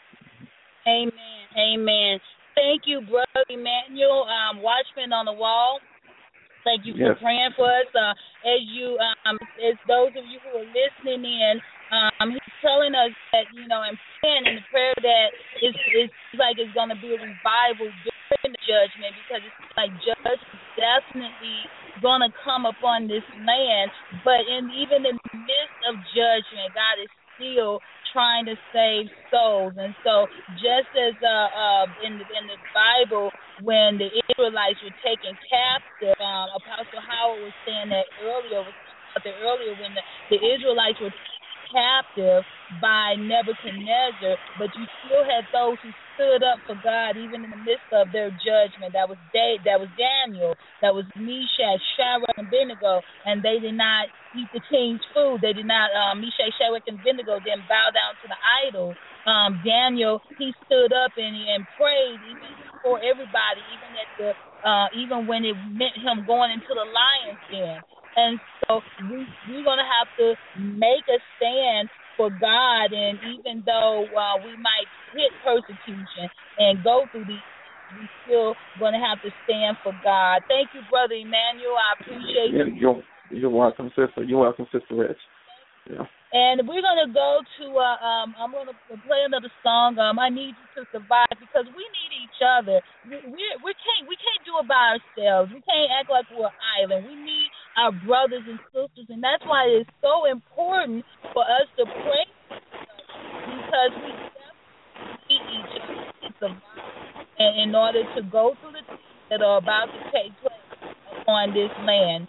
Amen. Amen. Thank you, Brother Emmanuel, um, Watchman on the Wall. Thank you for yes. praying for us. Uh, as you, um, as those of you who are listening in, um, he's telling us that, you know, and praying in the prayer that it's, it's like it's going to be a revival during the judgment, because it's like judgment is definitely going to come upon this land. But in even in the midst of judgment, God is still trying to save souls. And so just as uh, uh, in, the, in the Bible, when the Israelites were taken captive, um, Apostle Howard was saying that earlier, was about that earlier when the, the Israelites were captive by Nebuchadnezzar, but you still had those who stood up for God even in the midst of their judgment. That was Da- that was Daniel, that was Meshach, Shadrach, and Abednego, and they did not eat the king's food. They did not, um, Meshach, Shadrach, and Abednego didn't bow down to the idol. Um, Daniel, he stood up and, and prayed even for everybody, even at the uh, even when it meant him going into the lion's den. And so we, we're going to have to make a stand for God, and even though uh, we might hit persecution and go through these, we're still going to have to stand for God. Thank you, Brother Emmanuel. I appreciate you. You're, you're welcome, Sister. You're welcome, Sister Rich. Yeah. And we're going to go to, uh, um, I'm going to play another song, um, I Need You to Survive, because we need each other. We, we, we, can't, we can't do it by ourselves. We can't act like we're an island. We need our brothers and sisters, and that's why it's so important for us to pray, because we definitely need each other to survive, and in order to go through the things that are about to take place upon this land.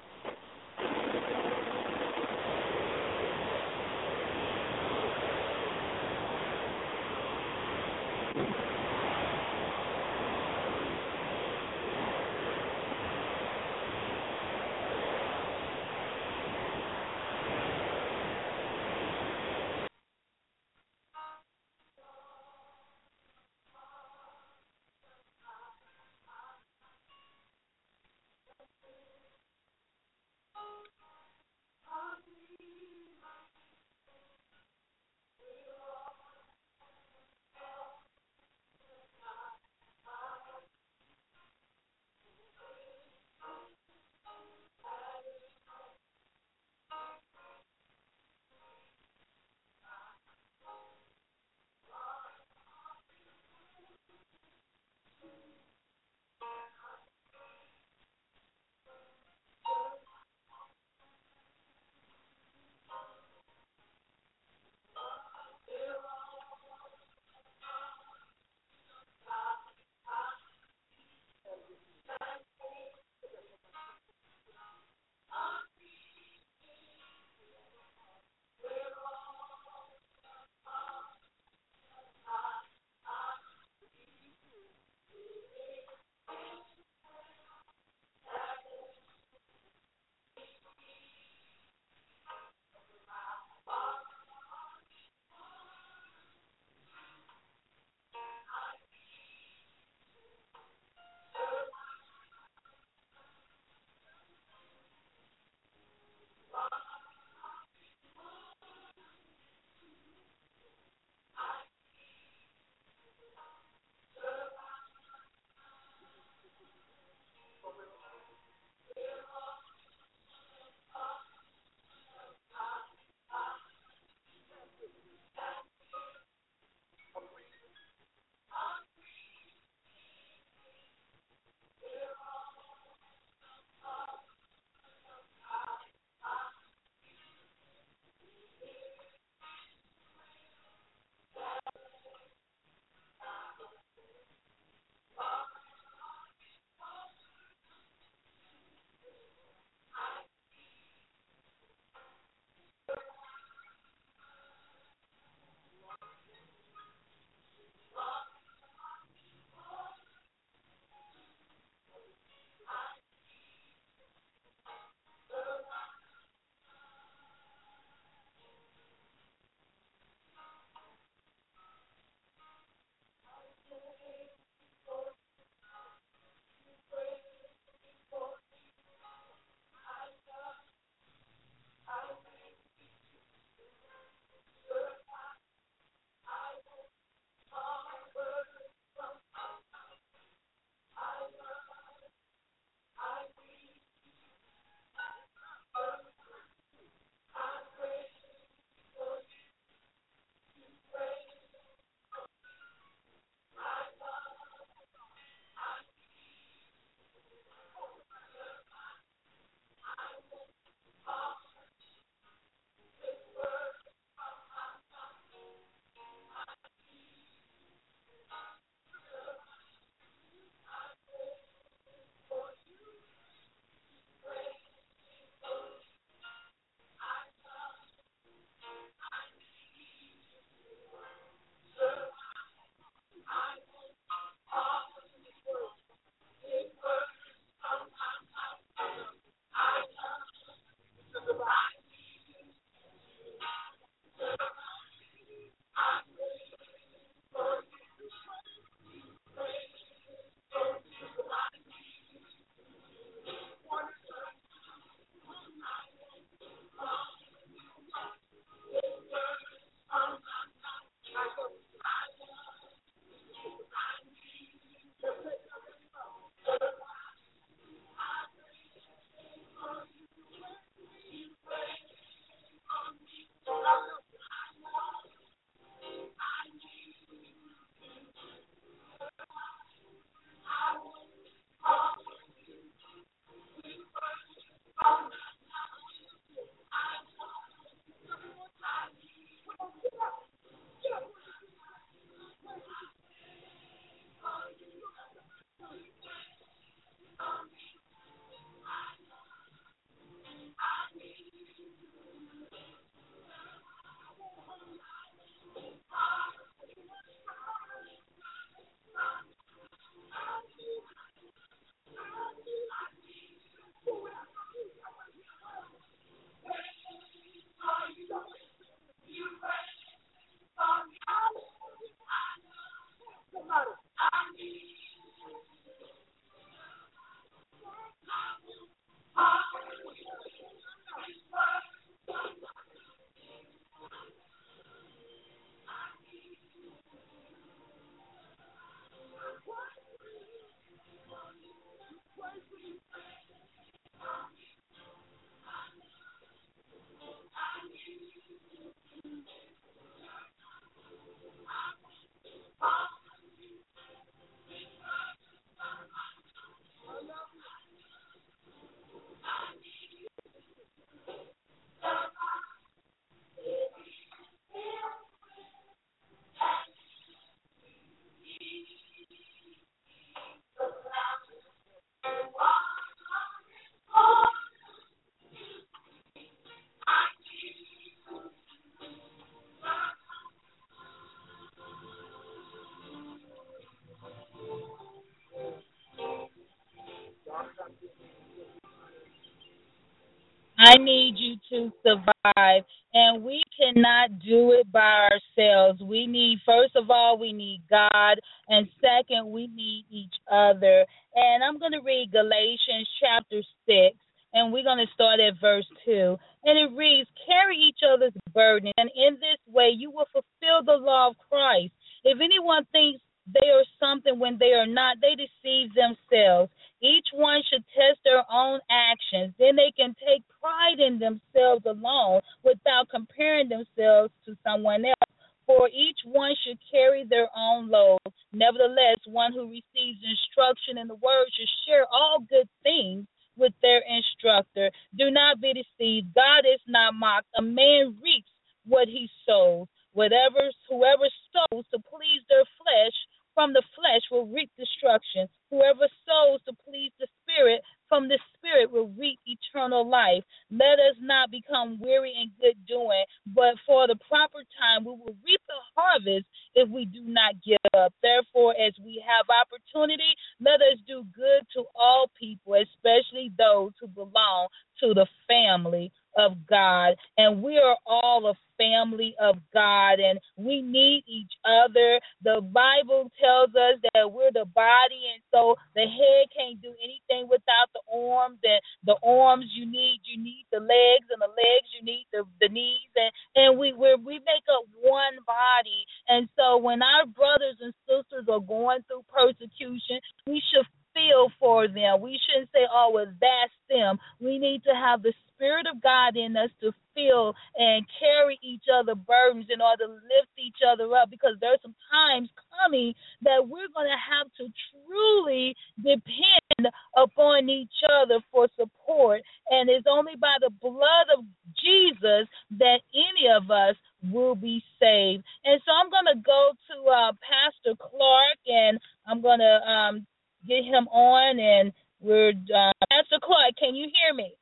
I need you to survive. And we cannot do it by ourselves. We need, first of all, we need God. And second, we need each other. And I'm going to read Galatians chapter six. And we're going to start at verse two. And it reads, carry each other's burden. And in this way, you will fulfill the law of Christ. If anyone thinks they are something when they are not, they deceive themselves. Each one should test their own actions. Then they can take pride in themselves alone without comparing themselves to someone else. For each one should carry their own load. Nevertheless, one who receives instruction in the word should share all good things with their instructor. Do not be deceived. God is not mocked. A man reaps what he sows. Whatever, whoever sows to please their flesh, from the flesh will reap destruction. Whoever sows to please the Spirit, from the Spirit will reap eternal life. Let us not become weary in good doing, but for the proper time we will reap a harvest if we do not give up. Therefore, as we have opportunity, let us do good to all people, especially those who belong to the family of God. And we are all a family of God, and we need each other. The Bible tells us that we're the body, and so the head can't do anything without the arms, and the arms you need, you need the legs, and the legs you need the, the knees, and, and we we're, we make up one body. And so when our brothers and sisters are going through persecution, we should feel for them. We shouldn't say, oh, well, that's them. We need to have the Spirit of God in us to feel and carry each other burdens in order to lift each other up, because there's some times coming that we're going to have to truly depend upon each other for support. And it's only by the blood of Jesus that any of us will be saved. And so I'm going to go to uh, Pastor Clark, and I'm going to um, get him on. And we're uh, Pastor Clark, can you hear me?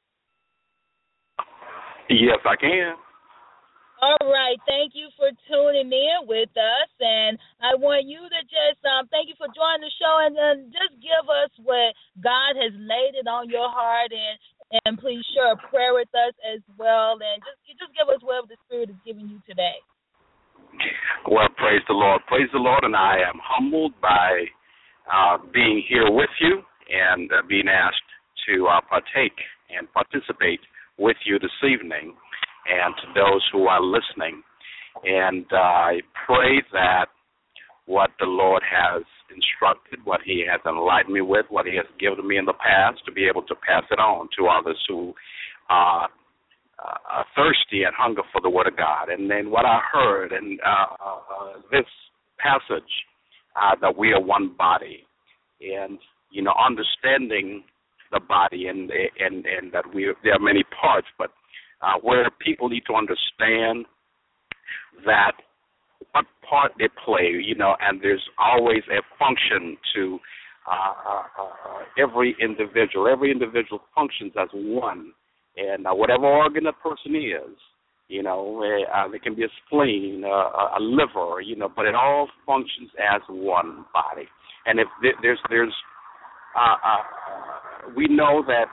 Yes, I can. All right. Thank you for tuning in with us. And I want you to just um, thank you for joining the show, and, and just give us what God has laid it on your heart, and, and please share a prayer with us as well. And just, just give us whatever the Spirit is giving you today. Well, praise the Lord. Praise the Lord. And I am humbled by uh, being here with you and uh, being asked to uh, partake and participate with you this evening, and to those who are listening. And uh, I pray that what the Lord has instructed, what he has enlightened me with, what he has given me in the past, to be able to pass it on to others who uh, are thirsty and hunger for the Word of God. And then what I heard in uh, uh, this passage, uh, that we are one body, and, you know, understanding the body, and and and that we there are many parts, but uh, where people need to understand that what part they play, you know, and there's always a function to uh, uh, every individual. Every individual functions as one, and uh, whatever organ a person is, you know, uh, there can be a spleen, uh, a liver, you know, but it all functions as one body. And if there's there's uh, uh, we know that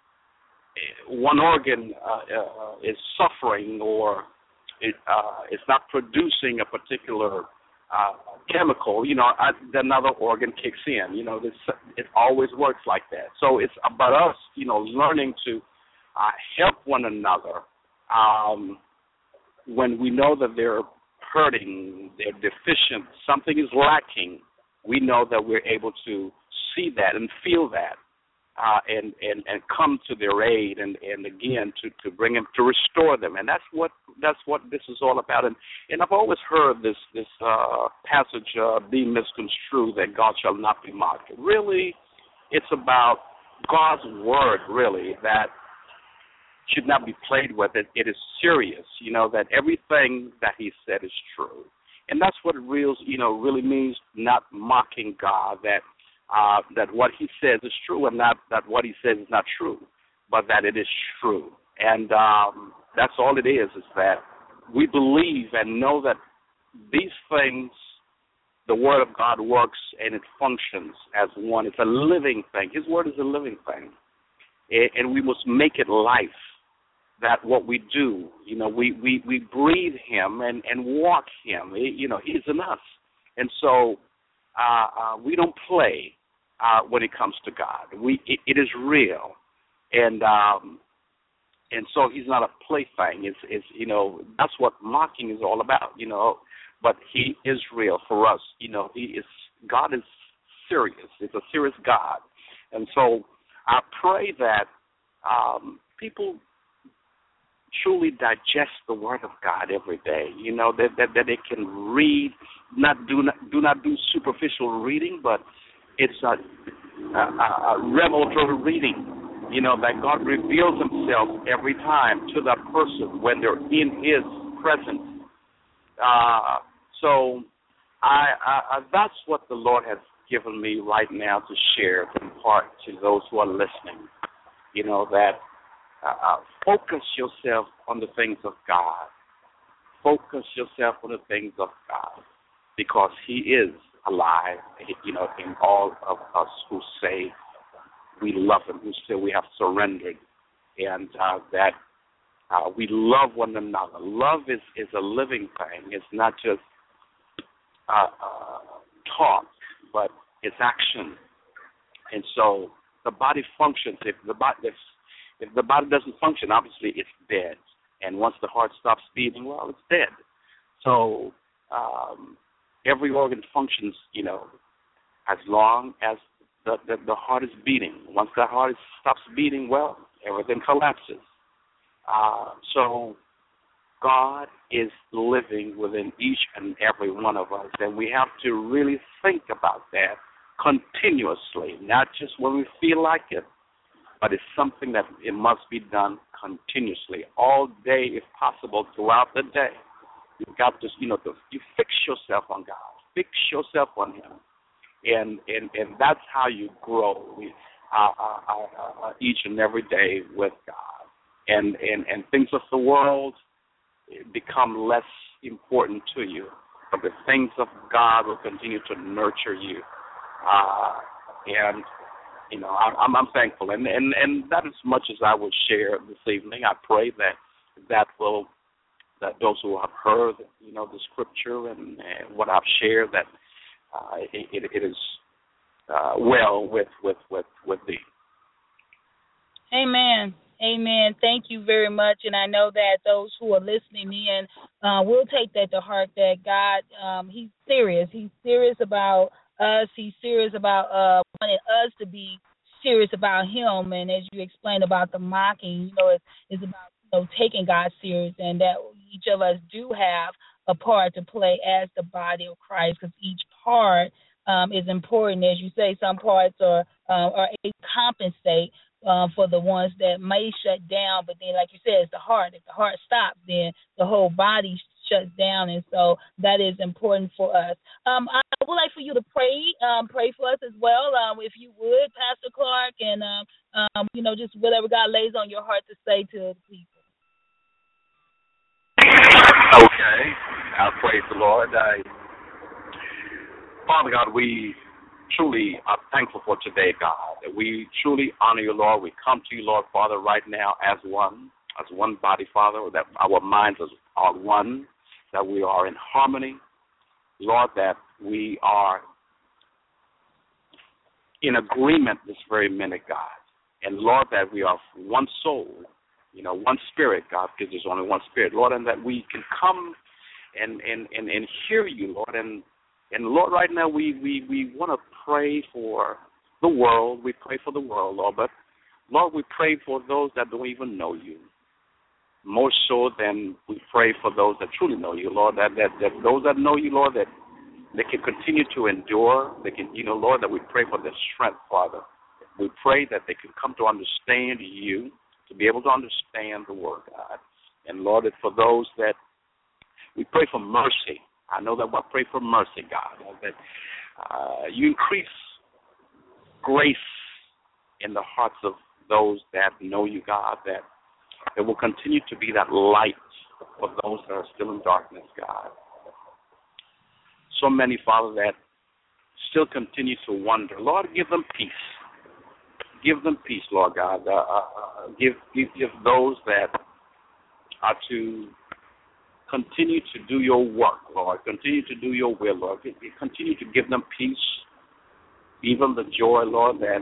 one organ uh, uh, is suffering, or it, uh, it's not producing a particular uh, chemical, you know, uh, another organ kicks in. You know, this, it always works like that. So it's about us, you know, learning to uh, help one another um, when we know that they're hurting, they're deficient, something is lacking. We know that we're able to see that and feel that. Uh, and, and, and come to their aid, and, and again to, to bring them, to restore them, and that's what that's what this is all about. And and I've always heard this this uh, passage uh, being misconstrued, that God shall not be mocked. Really, it's about God's word, really, that should not be played with. It it is serious, you know, that everything that He said is true, and that's what it real you know really means. Not mocking God, that. Uh, that what he says is true, and not that what he says is not true, but that it is true. And um, that's all it is, is that we believe and know that these things, the Word of God works and it functions as one. It's a living thing. His Word is a living thing. And we must make it life. that what we do, you know, we, we, we breathe him and, and walk him. You know, he's in us. And so uh, uh, we don't play uh, when it comes to God. We It, it is real. And um, and so he's not a plaything. It's, it's, you know, that's what mocking is all about, you know. But he is real for us. You know, he is, God is serious. It's a serious God. And so I pray that um, people truly digest the Word of God every day. You know, that that, that they can read, not do not do not do superficial reading, but it's a, a, a revelatory reading. You know, that God reveals himself every time to that person when they're in his presence. Uh, so I, I, that's what the Lord has given me right now to share, to impart to those who are listening. You know, that uh, focus yourself on the things of God. Focus yourself on the things of God, because he is alive, you know, in all of us who say we love him, who say we have surrendered, and uh, that uh, we love one another. Love is, is a living thing. It's not just uh, uh, talk, but it's action. And so the body functions. If the body, if, if the body doesn't function, obviously it's dead. And once the heart stops beating, well, it's dead. So um, every organ functions, you know, as long as the, the, the heart is beating. Once the heart is, stops beating, well, everything collapses. Uh, so God is living within each and every one of us, and we have to really think about that continuously, not just when we feel like it, but it's something that it must be done continuously, all day if possible, throughout the day. You've got to, you know, to, you fix yourself on God, fix yourself on him, and and, and that's how you grow uh, uh, uh, uh, each and every day with God. And, and, and things of the world become less important to you, but the things of God will continue to nurture you. Uh, and, you know, I'm, I'm thankful. And, and, and that is much as I will share this evening. I pray that that will, that those who have heard, you know, the scripture and, and what I've shared, that uh, it, it is uh, well with, with, with, with thee. Amen. Amen. Thank you very much. And I know that those who are listening in uh, will take that to heart, that God, um, he's serious. He's serious about us. He's serious about uh, wanting us to be serious about him. And as you explained about the mocking, you know, it's, it's about, you know, taking God serious, and that each of us do have a part to play as the body of Christ, because each part um, is important. As you say, some parts are, uh, are able to compensate Uh, for the ones that may shut down, but then, like you said, it's the heart. If the heart stops, then the whole body shuts down, and so that is important for us. Um, I would like for you to pray, um, pray for us as well, um, if you would, Pastor Clark, and um, um, you know, just whatever God lays on your heart to say to the people. Okay, I'll praise the Lord. I, Father God, we truly are thankful for today, God. We truly honor you, Lord. We come to you, Lord, Father, right now as one, as one body, Father, that our minds are one, that we are in harmony, Lord, that we are in agreement this very minute, God. And, Lord, that we are one soul, you know, one spirit, God, because there's only one spirit, Lord, and that we can come and, and, and, and hear you, Lord, and And, Lord, right now we, we, we want to pray for the world. We pray for the world, Lord. But, Lord, we pray for those that don't even know you. More so than we pray for those that truly know you, Lord. That, that, that those that know you, Lord, that they can continue to endure. They can, you know, Lord, that we pray for their strength, Father. We pray that they can come to understand you, to be able to understand the word, God. And, Lord, that for those that we pray for mercy. I know that we'll pray for mercy, God, that uh, you increase grace in the hearts of those that know you, God, that it will continue to be that light for those that are still in darkness, God. So many, Father, that still continue to wonder. Lord, give them peace. Give them peace, Lord God. Uh, uh, give, give, give those that are to continue to do your work, Lord. Continue to do your will, Lord. Continue to give them peace, even the joy, Lord, that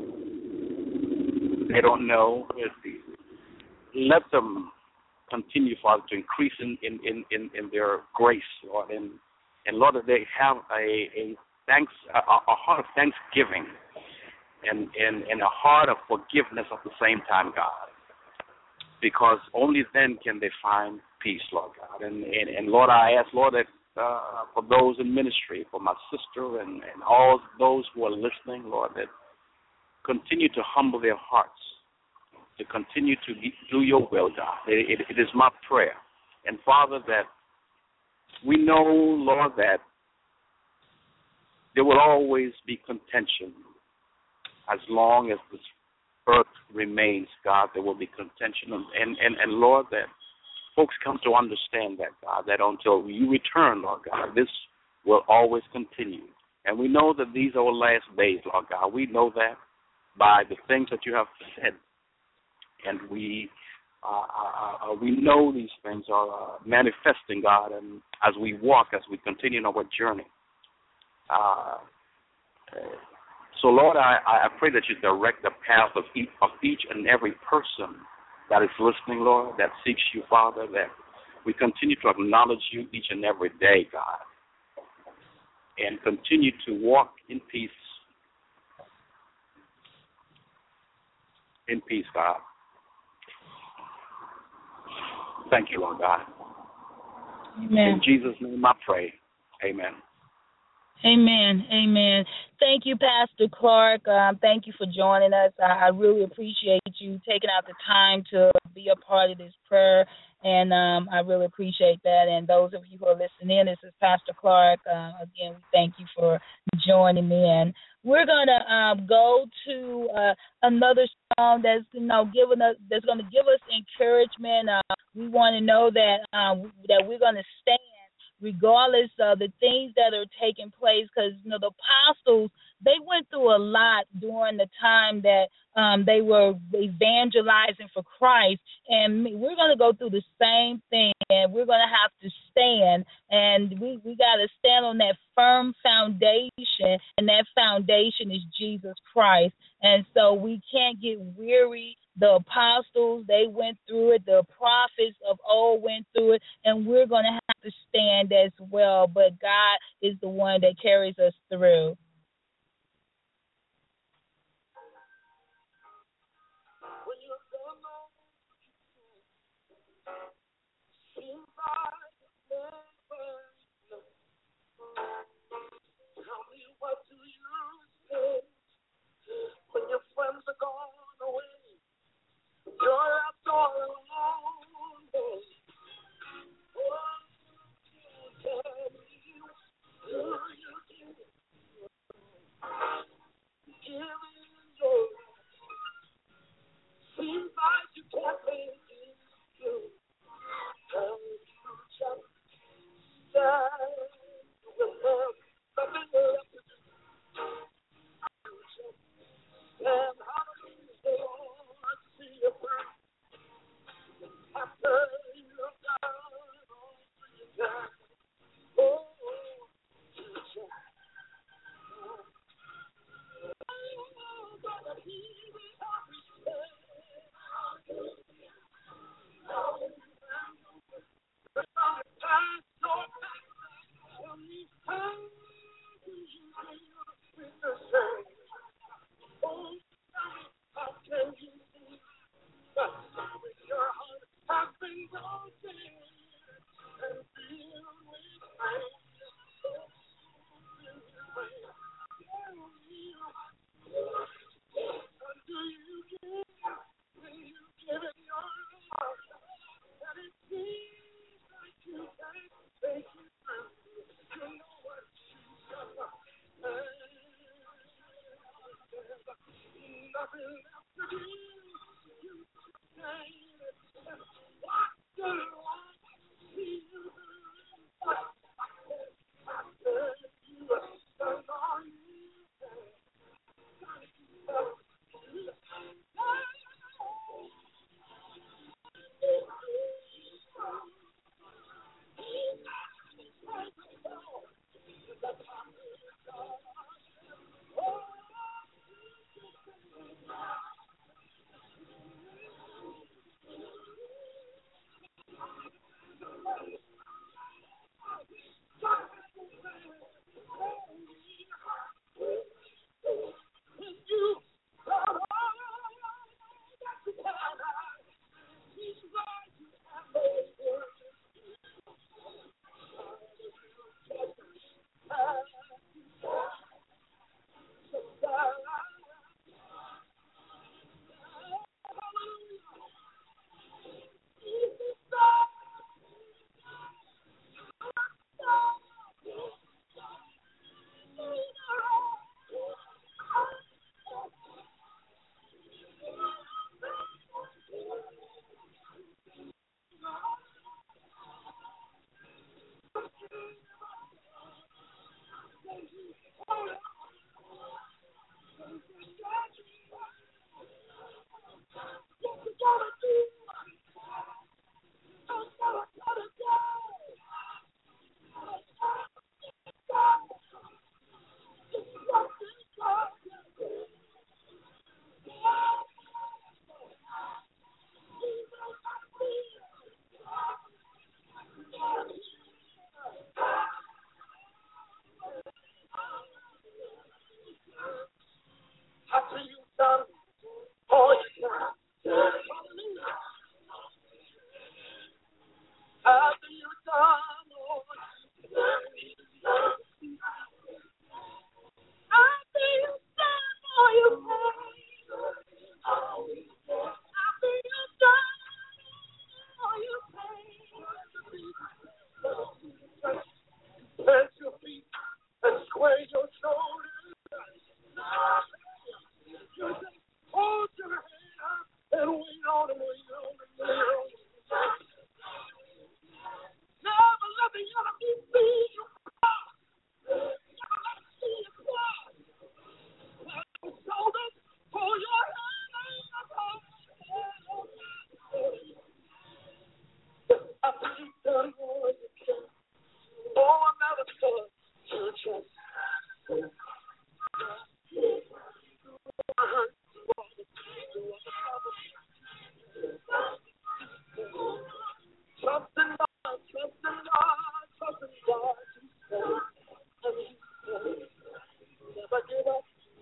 they don't know. Let them continue, Father, to increase in, in, in, in their grace, Lord. And, and Lord, that they have a, a thanks a, a heart of thanksgiving and, and, and a heart of forgiveness at the same time, God. Because only then can they find peace, Lord God. And, and, and Lord, I ask, Lord, that uh, for those in ministry, for my sister and, and all those who are listening, Lord, that continue to humble their hearts, to continue to do your will, God. It, it, it is my prayer. And, Father, that we know, Lord, that there will always be contention as long as this earth remains, God. There will be contention. And, and, and Lord, that folks come to understand that, God, that until you return, Lord God, this will always continue. And we know that these are our last days, Lord God. We know that by the things that you have said. And we uh, uh, we know these things are uh, manifesting, God, and as we walk, as we continue on our journey. Uh, so, Lord, I, I pray that you direct the path of each, of each and every person that is listening, Lord, that seeks you, Father, that we continue to acknowledge you each and every day, God, and continue to walk in peace, in peace, God. Thank you, Lord God. Amen. In Jesus' name I pray. Amen. Amen. Amen. Thank you, Pastor Clark. Um, thank you for joining us. I, I really appreciate you taking out the time to be a part of this prayer, and um, I really appreciate that. And those of you who are listening in, this is Pastor Clark. Uh, again, we thank you for joining in. We're gonna um, go to uh, another song that's you know giving us that's going to give us encouragement. Uh, we want to know that um, that we're going to stand regardless of the things that are taking place, because you know the apostles, they went through a lot during the time that um, they were evangelizing for Christ, and we're going to go through the same thing, and we're going to have to stand, and we, we got to stand on that firm foundation, and that foundation is Jesus Christ, and so we can't get weary. The apostles, they went through it. The prophets of old went through it, and we're going to have to stand as well, but God is the one that carries us through. Tell me, what do you say when your friends are gone away? You're left all alone. What do you tell me? Do you give giving your seems like you can't make it through. How you just stand with nothing left to do. You just stand out in the Lord, see your friend. After you've done all you can. Oh, you just oh, but he will understand.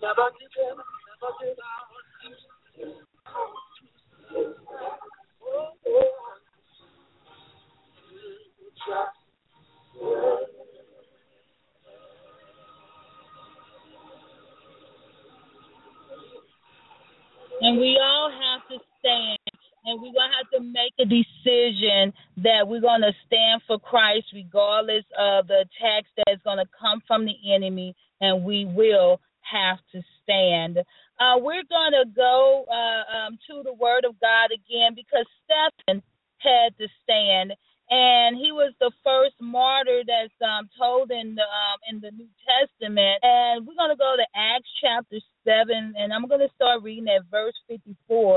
Never give in, never give out. Oh, oh. Just And we all have to stand, and we're going to have to make a decision that we're going to stand for Christ regardless of the attacks that's going to come from the enemy, and we will have to stand. Uh, we're going to go uh, um, to the Word of God again because Stephen had to stand. And he was the first martyr that's um, told in the um, in the New Testament. And we're going to go to Acts chapter seven, and I'm going to start reading at verse fifty-four.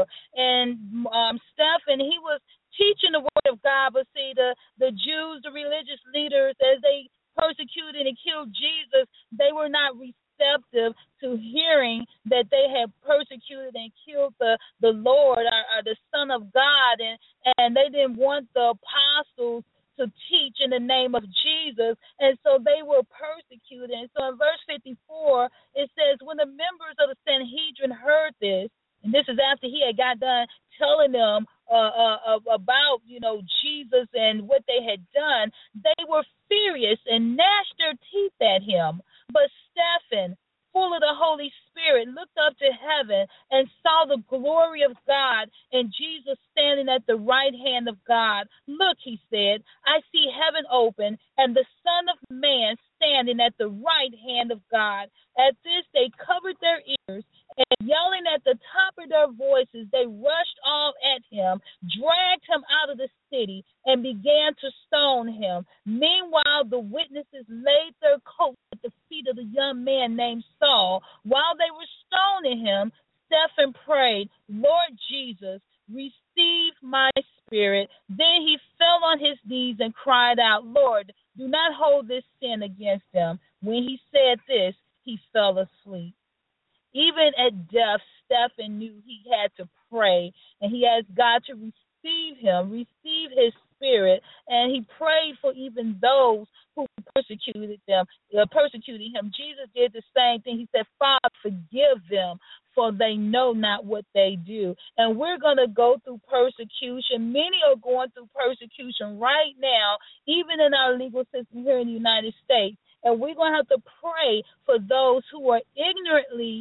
And um, Stephen, he was teaching the word of God, but see, the, the Jews, the religious leaders, as they persecuted and killed Jesus, they were not receptive to hearing that they had persecuted and killed the, the Lord, or, or the Son of God, and, and they didn't want the apostles to teach in the name of Jesus, and so they were persecuted. And so in verse fifty-four, it says, when the members of the Sanhedrin heard this, and this is after he had got done telling them uh, uh, about, you know, Jesus and what they had done, they were furious and gnashed their teeth at him. But Stephen, full of the Holy Spirit, looked up to heaven and saw the glory of God and Jesus standing at the right hand of God. Look, he said, I see heaven open and the Son of Man standing at the right hand of God. At this, they covered their ears, and yelling at the top of their voices, they rushed all at him, dragged him out of the city, and began to stone him. Meanwhile, the witnesses laid their coats at the feet of the young man named Saul. While they were stoning him, Stephen prayed, Lord Jesus, receive my spirit. Then he fell on his knees and cried out, Lord, do not hold this sin against them. When he said this, he fell asleep. Even at death, Stephen knew he had to pray, and he asked God to receive him, receive his spirit, and he prayed for even those who persecuted them, uh, persecuting him. Jesus did the same thing. He said, Father, forgive them, for they know not what they do. And we're going to go through persecution. Many are going through persecution right now, even in our legal system here in the United States. And we're going to have to pray for those who are ignorantly,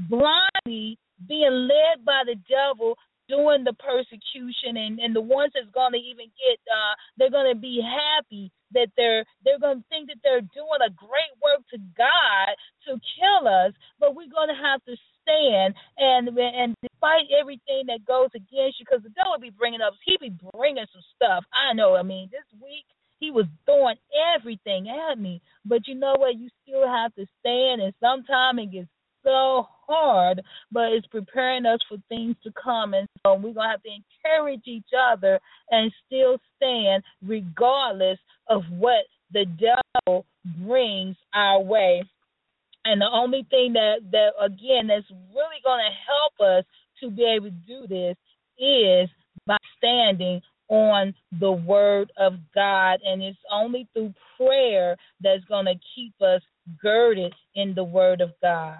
blindly being led by the devil doing the persecution, and, and the ones that's going to even get, uh, they're going to be happy that they're they're going to think that they're doing a great work to God to kill us, but we're going to have to stand and and despite everything that goes against you, because the devil be bringing up, he be bringing some stuff. I know, I mean, this week he was throwing everything at me, but you know what? You still have to stand, and sometimes it gets so hard, but it's preparing us for things to come. And so we're going to have to encourage each other and still stand regardless of what the devil brings our way. And the only thing that, that again, that's really going to help us to be able to do this is by standing on the word of God. And it's only through prayer that's going to keep us girded in the word of God.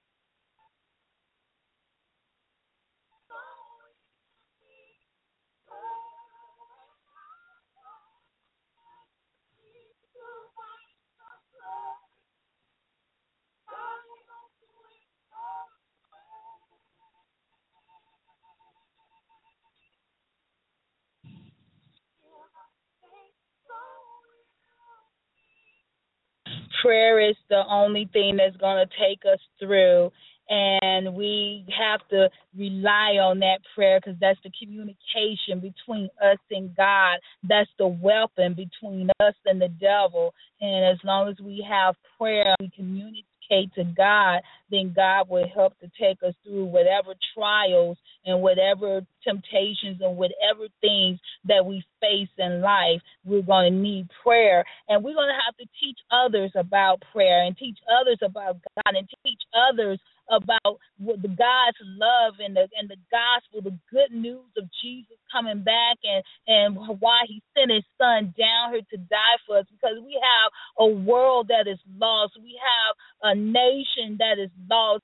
Prayer is the only thing that's going to take us through, and we have to rely on that prayer because that's the communication between us and God. That's the weapon between us and the devil. And as long as we have prayer, we communicate to God, then God will help to take us through whatever trials and whatever temptations and whatever things that we face in life. We're going to need prayer, and we're going to have to teach others about prayer and teach others about God and teach others about what the God's love and the and the gospel, the good news of Jesus coming back, and, and why he sent his son down here to die for us, because we have a world that is lost. We have a nation that is lost, and,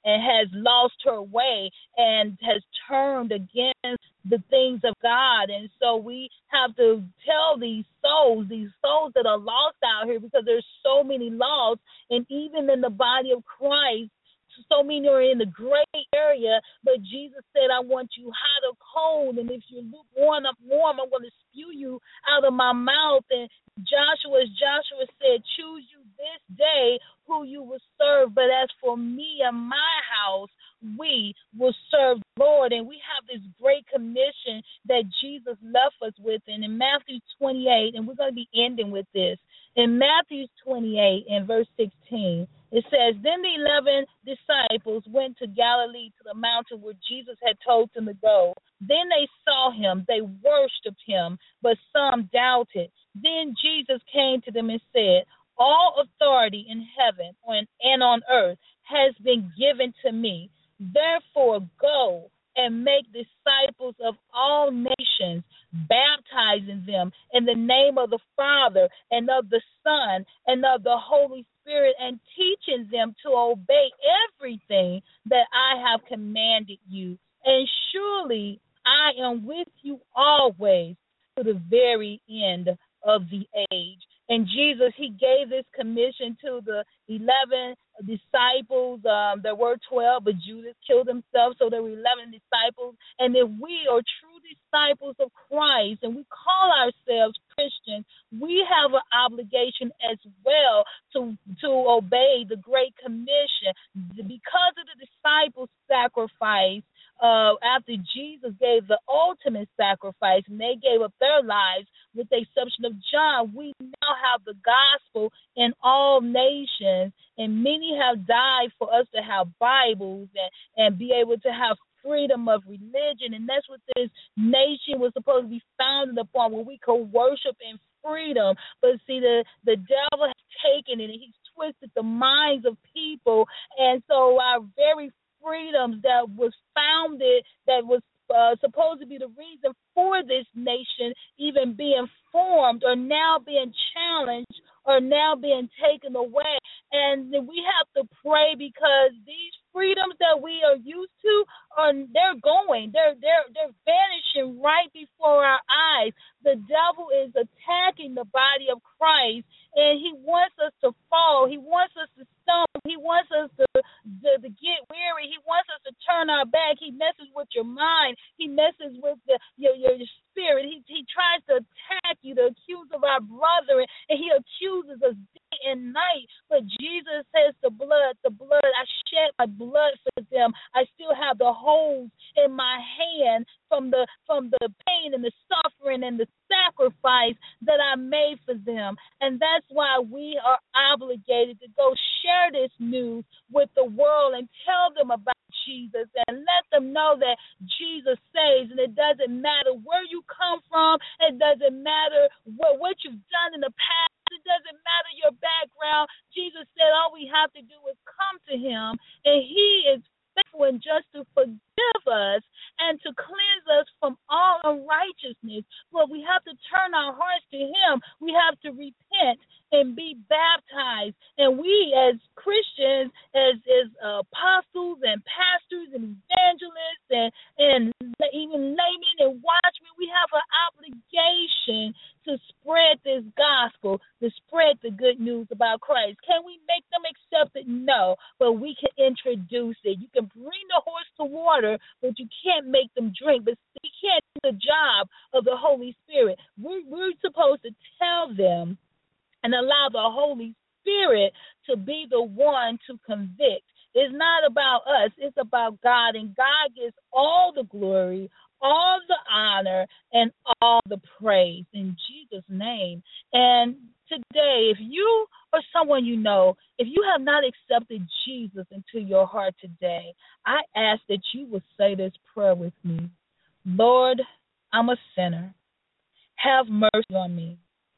and has lost her way and has turned against the things of God. And so we have to tell these souls, these souls that are lost out here, because there's so many lost, and even in the body of Christ, so many are in the gray area, but Jesus said, I want you hot or cold, and if you're lukewarm up warm, I'm going to spew you out of my mouth. And Joshua, as Joshua said, choose you this day who you will serve, but as for me and my house, we will serve the Lord. And we have this great commission that Jesus left us with. And in Matthew twenty-eight, and we're going to be ending with this, in Matthew twenty-eight and verse sixteen, it says, then the eleven disciples went to Galilee to the mountain where Jesus had told them to go. Then they saw him, they worshipped him, but some doubted. Then Jesus came to them and said, all authority in heaven and on earth has been given to me. Therefore go and make disciples of all nations, baptizing them in the name of the Father and of the Son and of the Holy Spirit, and teaching them to obey everything that I have commanded you. And surely I am with you always to the very end of the age. And Jesus, he gave this commission to the eleven disciples. Um, there were twelve, but Judas killed himself, so there were eleven disciples. And if we are true disciples of Christ and we call ourselves Christians, we have an obligation as well to, to obey the Great Commission. Because of the disciples' sacrifice, Uh, after Jesus gave the ultimate sacrifice and they gave up their lives, with the exception of John, we now have the gospel in all nations, and many have died for us to have Bibles and, and be able to have freedom of religion. And that's what this nation was supposed to be founded upon, where we could worship in freedom. But see, the, the devil has taken it and he's twisted the minds of people, and so our very freedoms that was founded, that was uh, supposed to be the reason for this nation even being formed, are now being challenged, are now being taken away. And we have to pray, because these freedoms that we are used to are they're going, they're they're they're vanishing right before our eyes. The devil is attacking the body of Christ, and he wants us to fall. He wants us to stumble. He wants us to, to, to get weary. He wants us to turn our back. He messes with your mind. He messes with the, your, your spirit. He he tries to attack you, to accuse of our brother, and he accuses us day and night. But Jesus says, the blood, the blood, I shed my blood for them. I still have the holes in my hand from the from the pain and the suffering and the sacrifice that I made for them. And that's why we are obligated to go share this news with the world and tell them about Jesus and let them know that Jesus saves. And it doesn't matter where you come from. It doesn't matter what, what you've done in the past. It doesn't matter your background. Jesus said all we have to do is come to him, and he is faithful and just to forgive us and to cleanse us from all unrighteousness. But we have to turn our hearts to him. We have to repent and be baptized. And we as Christians, as, as uh, apostles and pastors and evangelists and, and even laymen and watchmen, we have an obligation to spread this gospel, to spread the good news about Christ. Can we make them accept it? No, but we can introduce it. You can bring the horse to water, but you can't make them drink. But you can't do the job of the Holy Spirit. We're, we're supposed to tell them and allow the Holy Spirit to be the one to convict. It's not about us. It's about God, and God gets all the glory, all the honor, and all the praise in Jesus' name. And today, if you or someone you know, if you have not accepted Jesus into your heart today, I ask that you would say this prayer with me. Lord, I'm a sinner. Have mercy on me.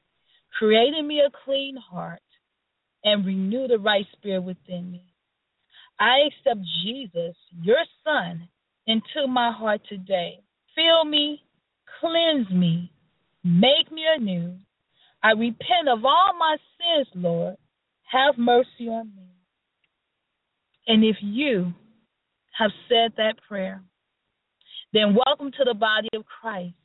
Create in me a clean heart and renew the right spirit within me. I accept Jesus, your Son, into my heart today. Fill me, cleanse me, make me anew. I repent of all my sins, Lord. Have mercy on me. And if you have said that prayer, then welcome to the body of Christ.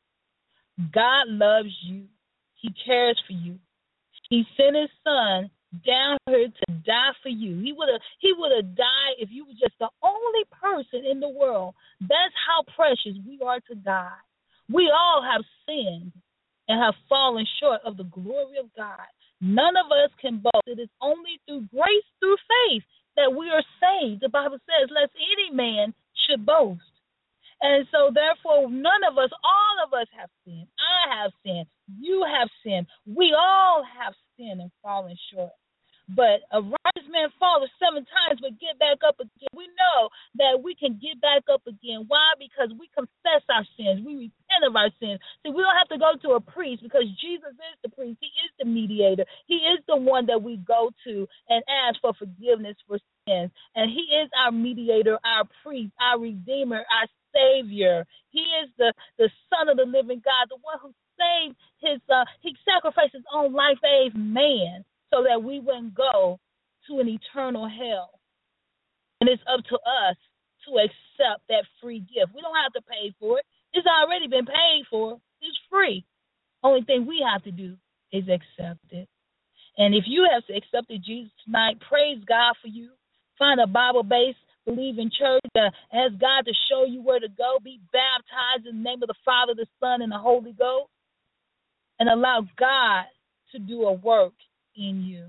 God loves you. He cares for you. He sent his son down here to die for you. He would have he would have died if you were just the only person in the world. That's how precious we are to God. We all have sinned and have fallen short of the glory of God. None of us can boast. It is only through grace, through faith, that we are saved. The Bible says, lest any man should boast. And so, therefore, none of us, all of us have sinned. I have sinned. You have sinned. We all have sinned and fallen short. But a righteous man falls seven times but get back up again. We know that we can get back up again. Why? Because we confess our sins. We repent of our sins. See, we don't have to go to a priest because Jesus is the priest. He is the mediator. He is the one that we go to and ask for forgiveness for sins. And he is our mediator, our priest, our redeemer, our Savior. He is the, the Son of the living God, the one who saved his, uh, he sacrificed his own life as man, so that we wouldn't go to an eternal hell. And it's up to us to accept that free gift. We don't have to pay for it. It's already been paid for. It's free. Only thing we have to do is accept it. And if you have accepted Jesus tonight, praise God for you. Find a Bible-based, believing church that asks God to show you where to go. Be baptized in the name of the Father, the Son, and the Holy Ghost. And allow God to do a work in you.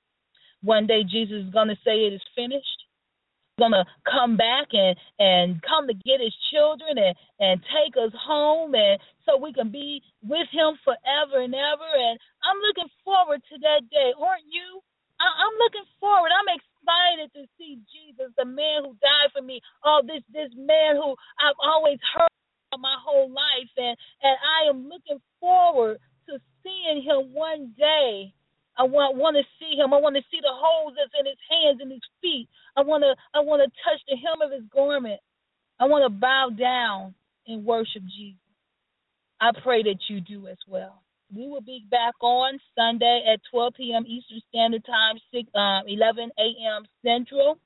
One day Jesus is going to say it is finished. He's going to come back and, and come to get his children and, and take us home and so we can be with him forever and ever. And I'm looking forward to that day. Aren't you? I, I'm looking forward. I'm excited to see Jesus, the man who died for me. Oh, this, this man who I've always heard about my whole life. And, and I am looking forward to seeing him one day. I want want to see him. I want to see the holes that's in his hands and his feet. I want to I want to touch the hem of his garment. I want to bow down and worship Jesus. I pray that you do as well. We will be back on Sunday at twelve p.m. Eastern Standard Time, six, um, eleven a.m. Central.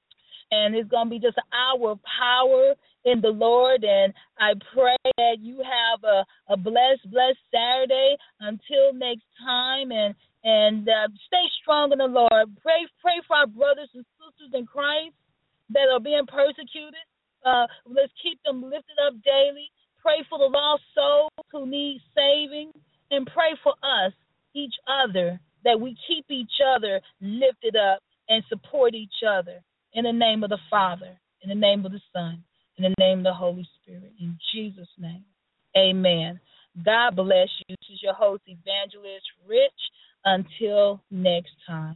And it's going to be just an hour of power in the Lord. And I pray that you have a, a blessed, blessed Saturday. Until next time. And And uh, stay strong in the Lord. Pray pray for our brothers and sisters in Christ that are being persecuted. Uh, let's keep them lifted up daily. Pray for the lost souls who need saving. And pray for us, each other, that we keep each other lifted up and support each other. In the name of the Father, in the name of the Son, in the name of the Holy Spirit. In Jesus' name, amen. God bless you. This is your host, Evangelist Rich. Until next time.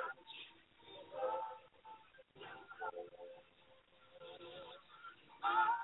Oh.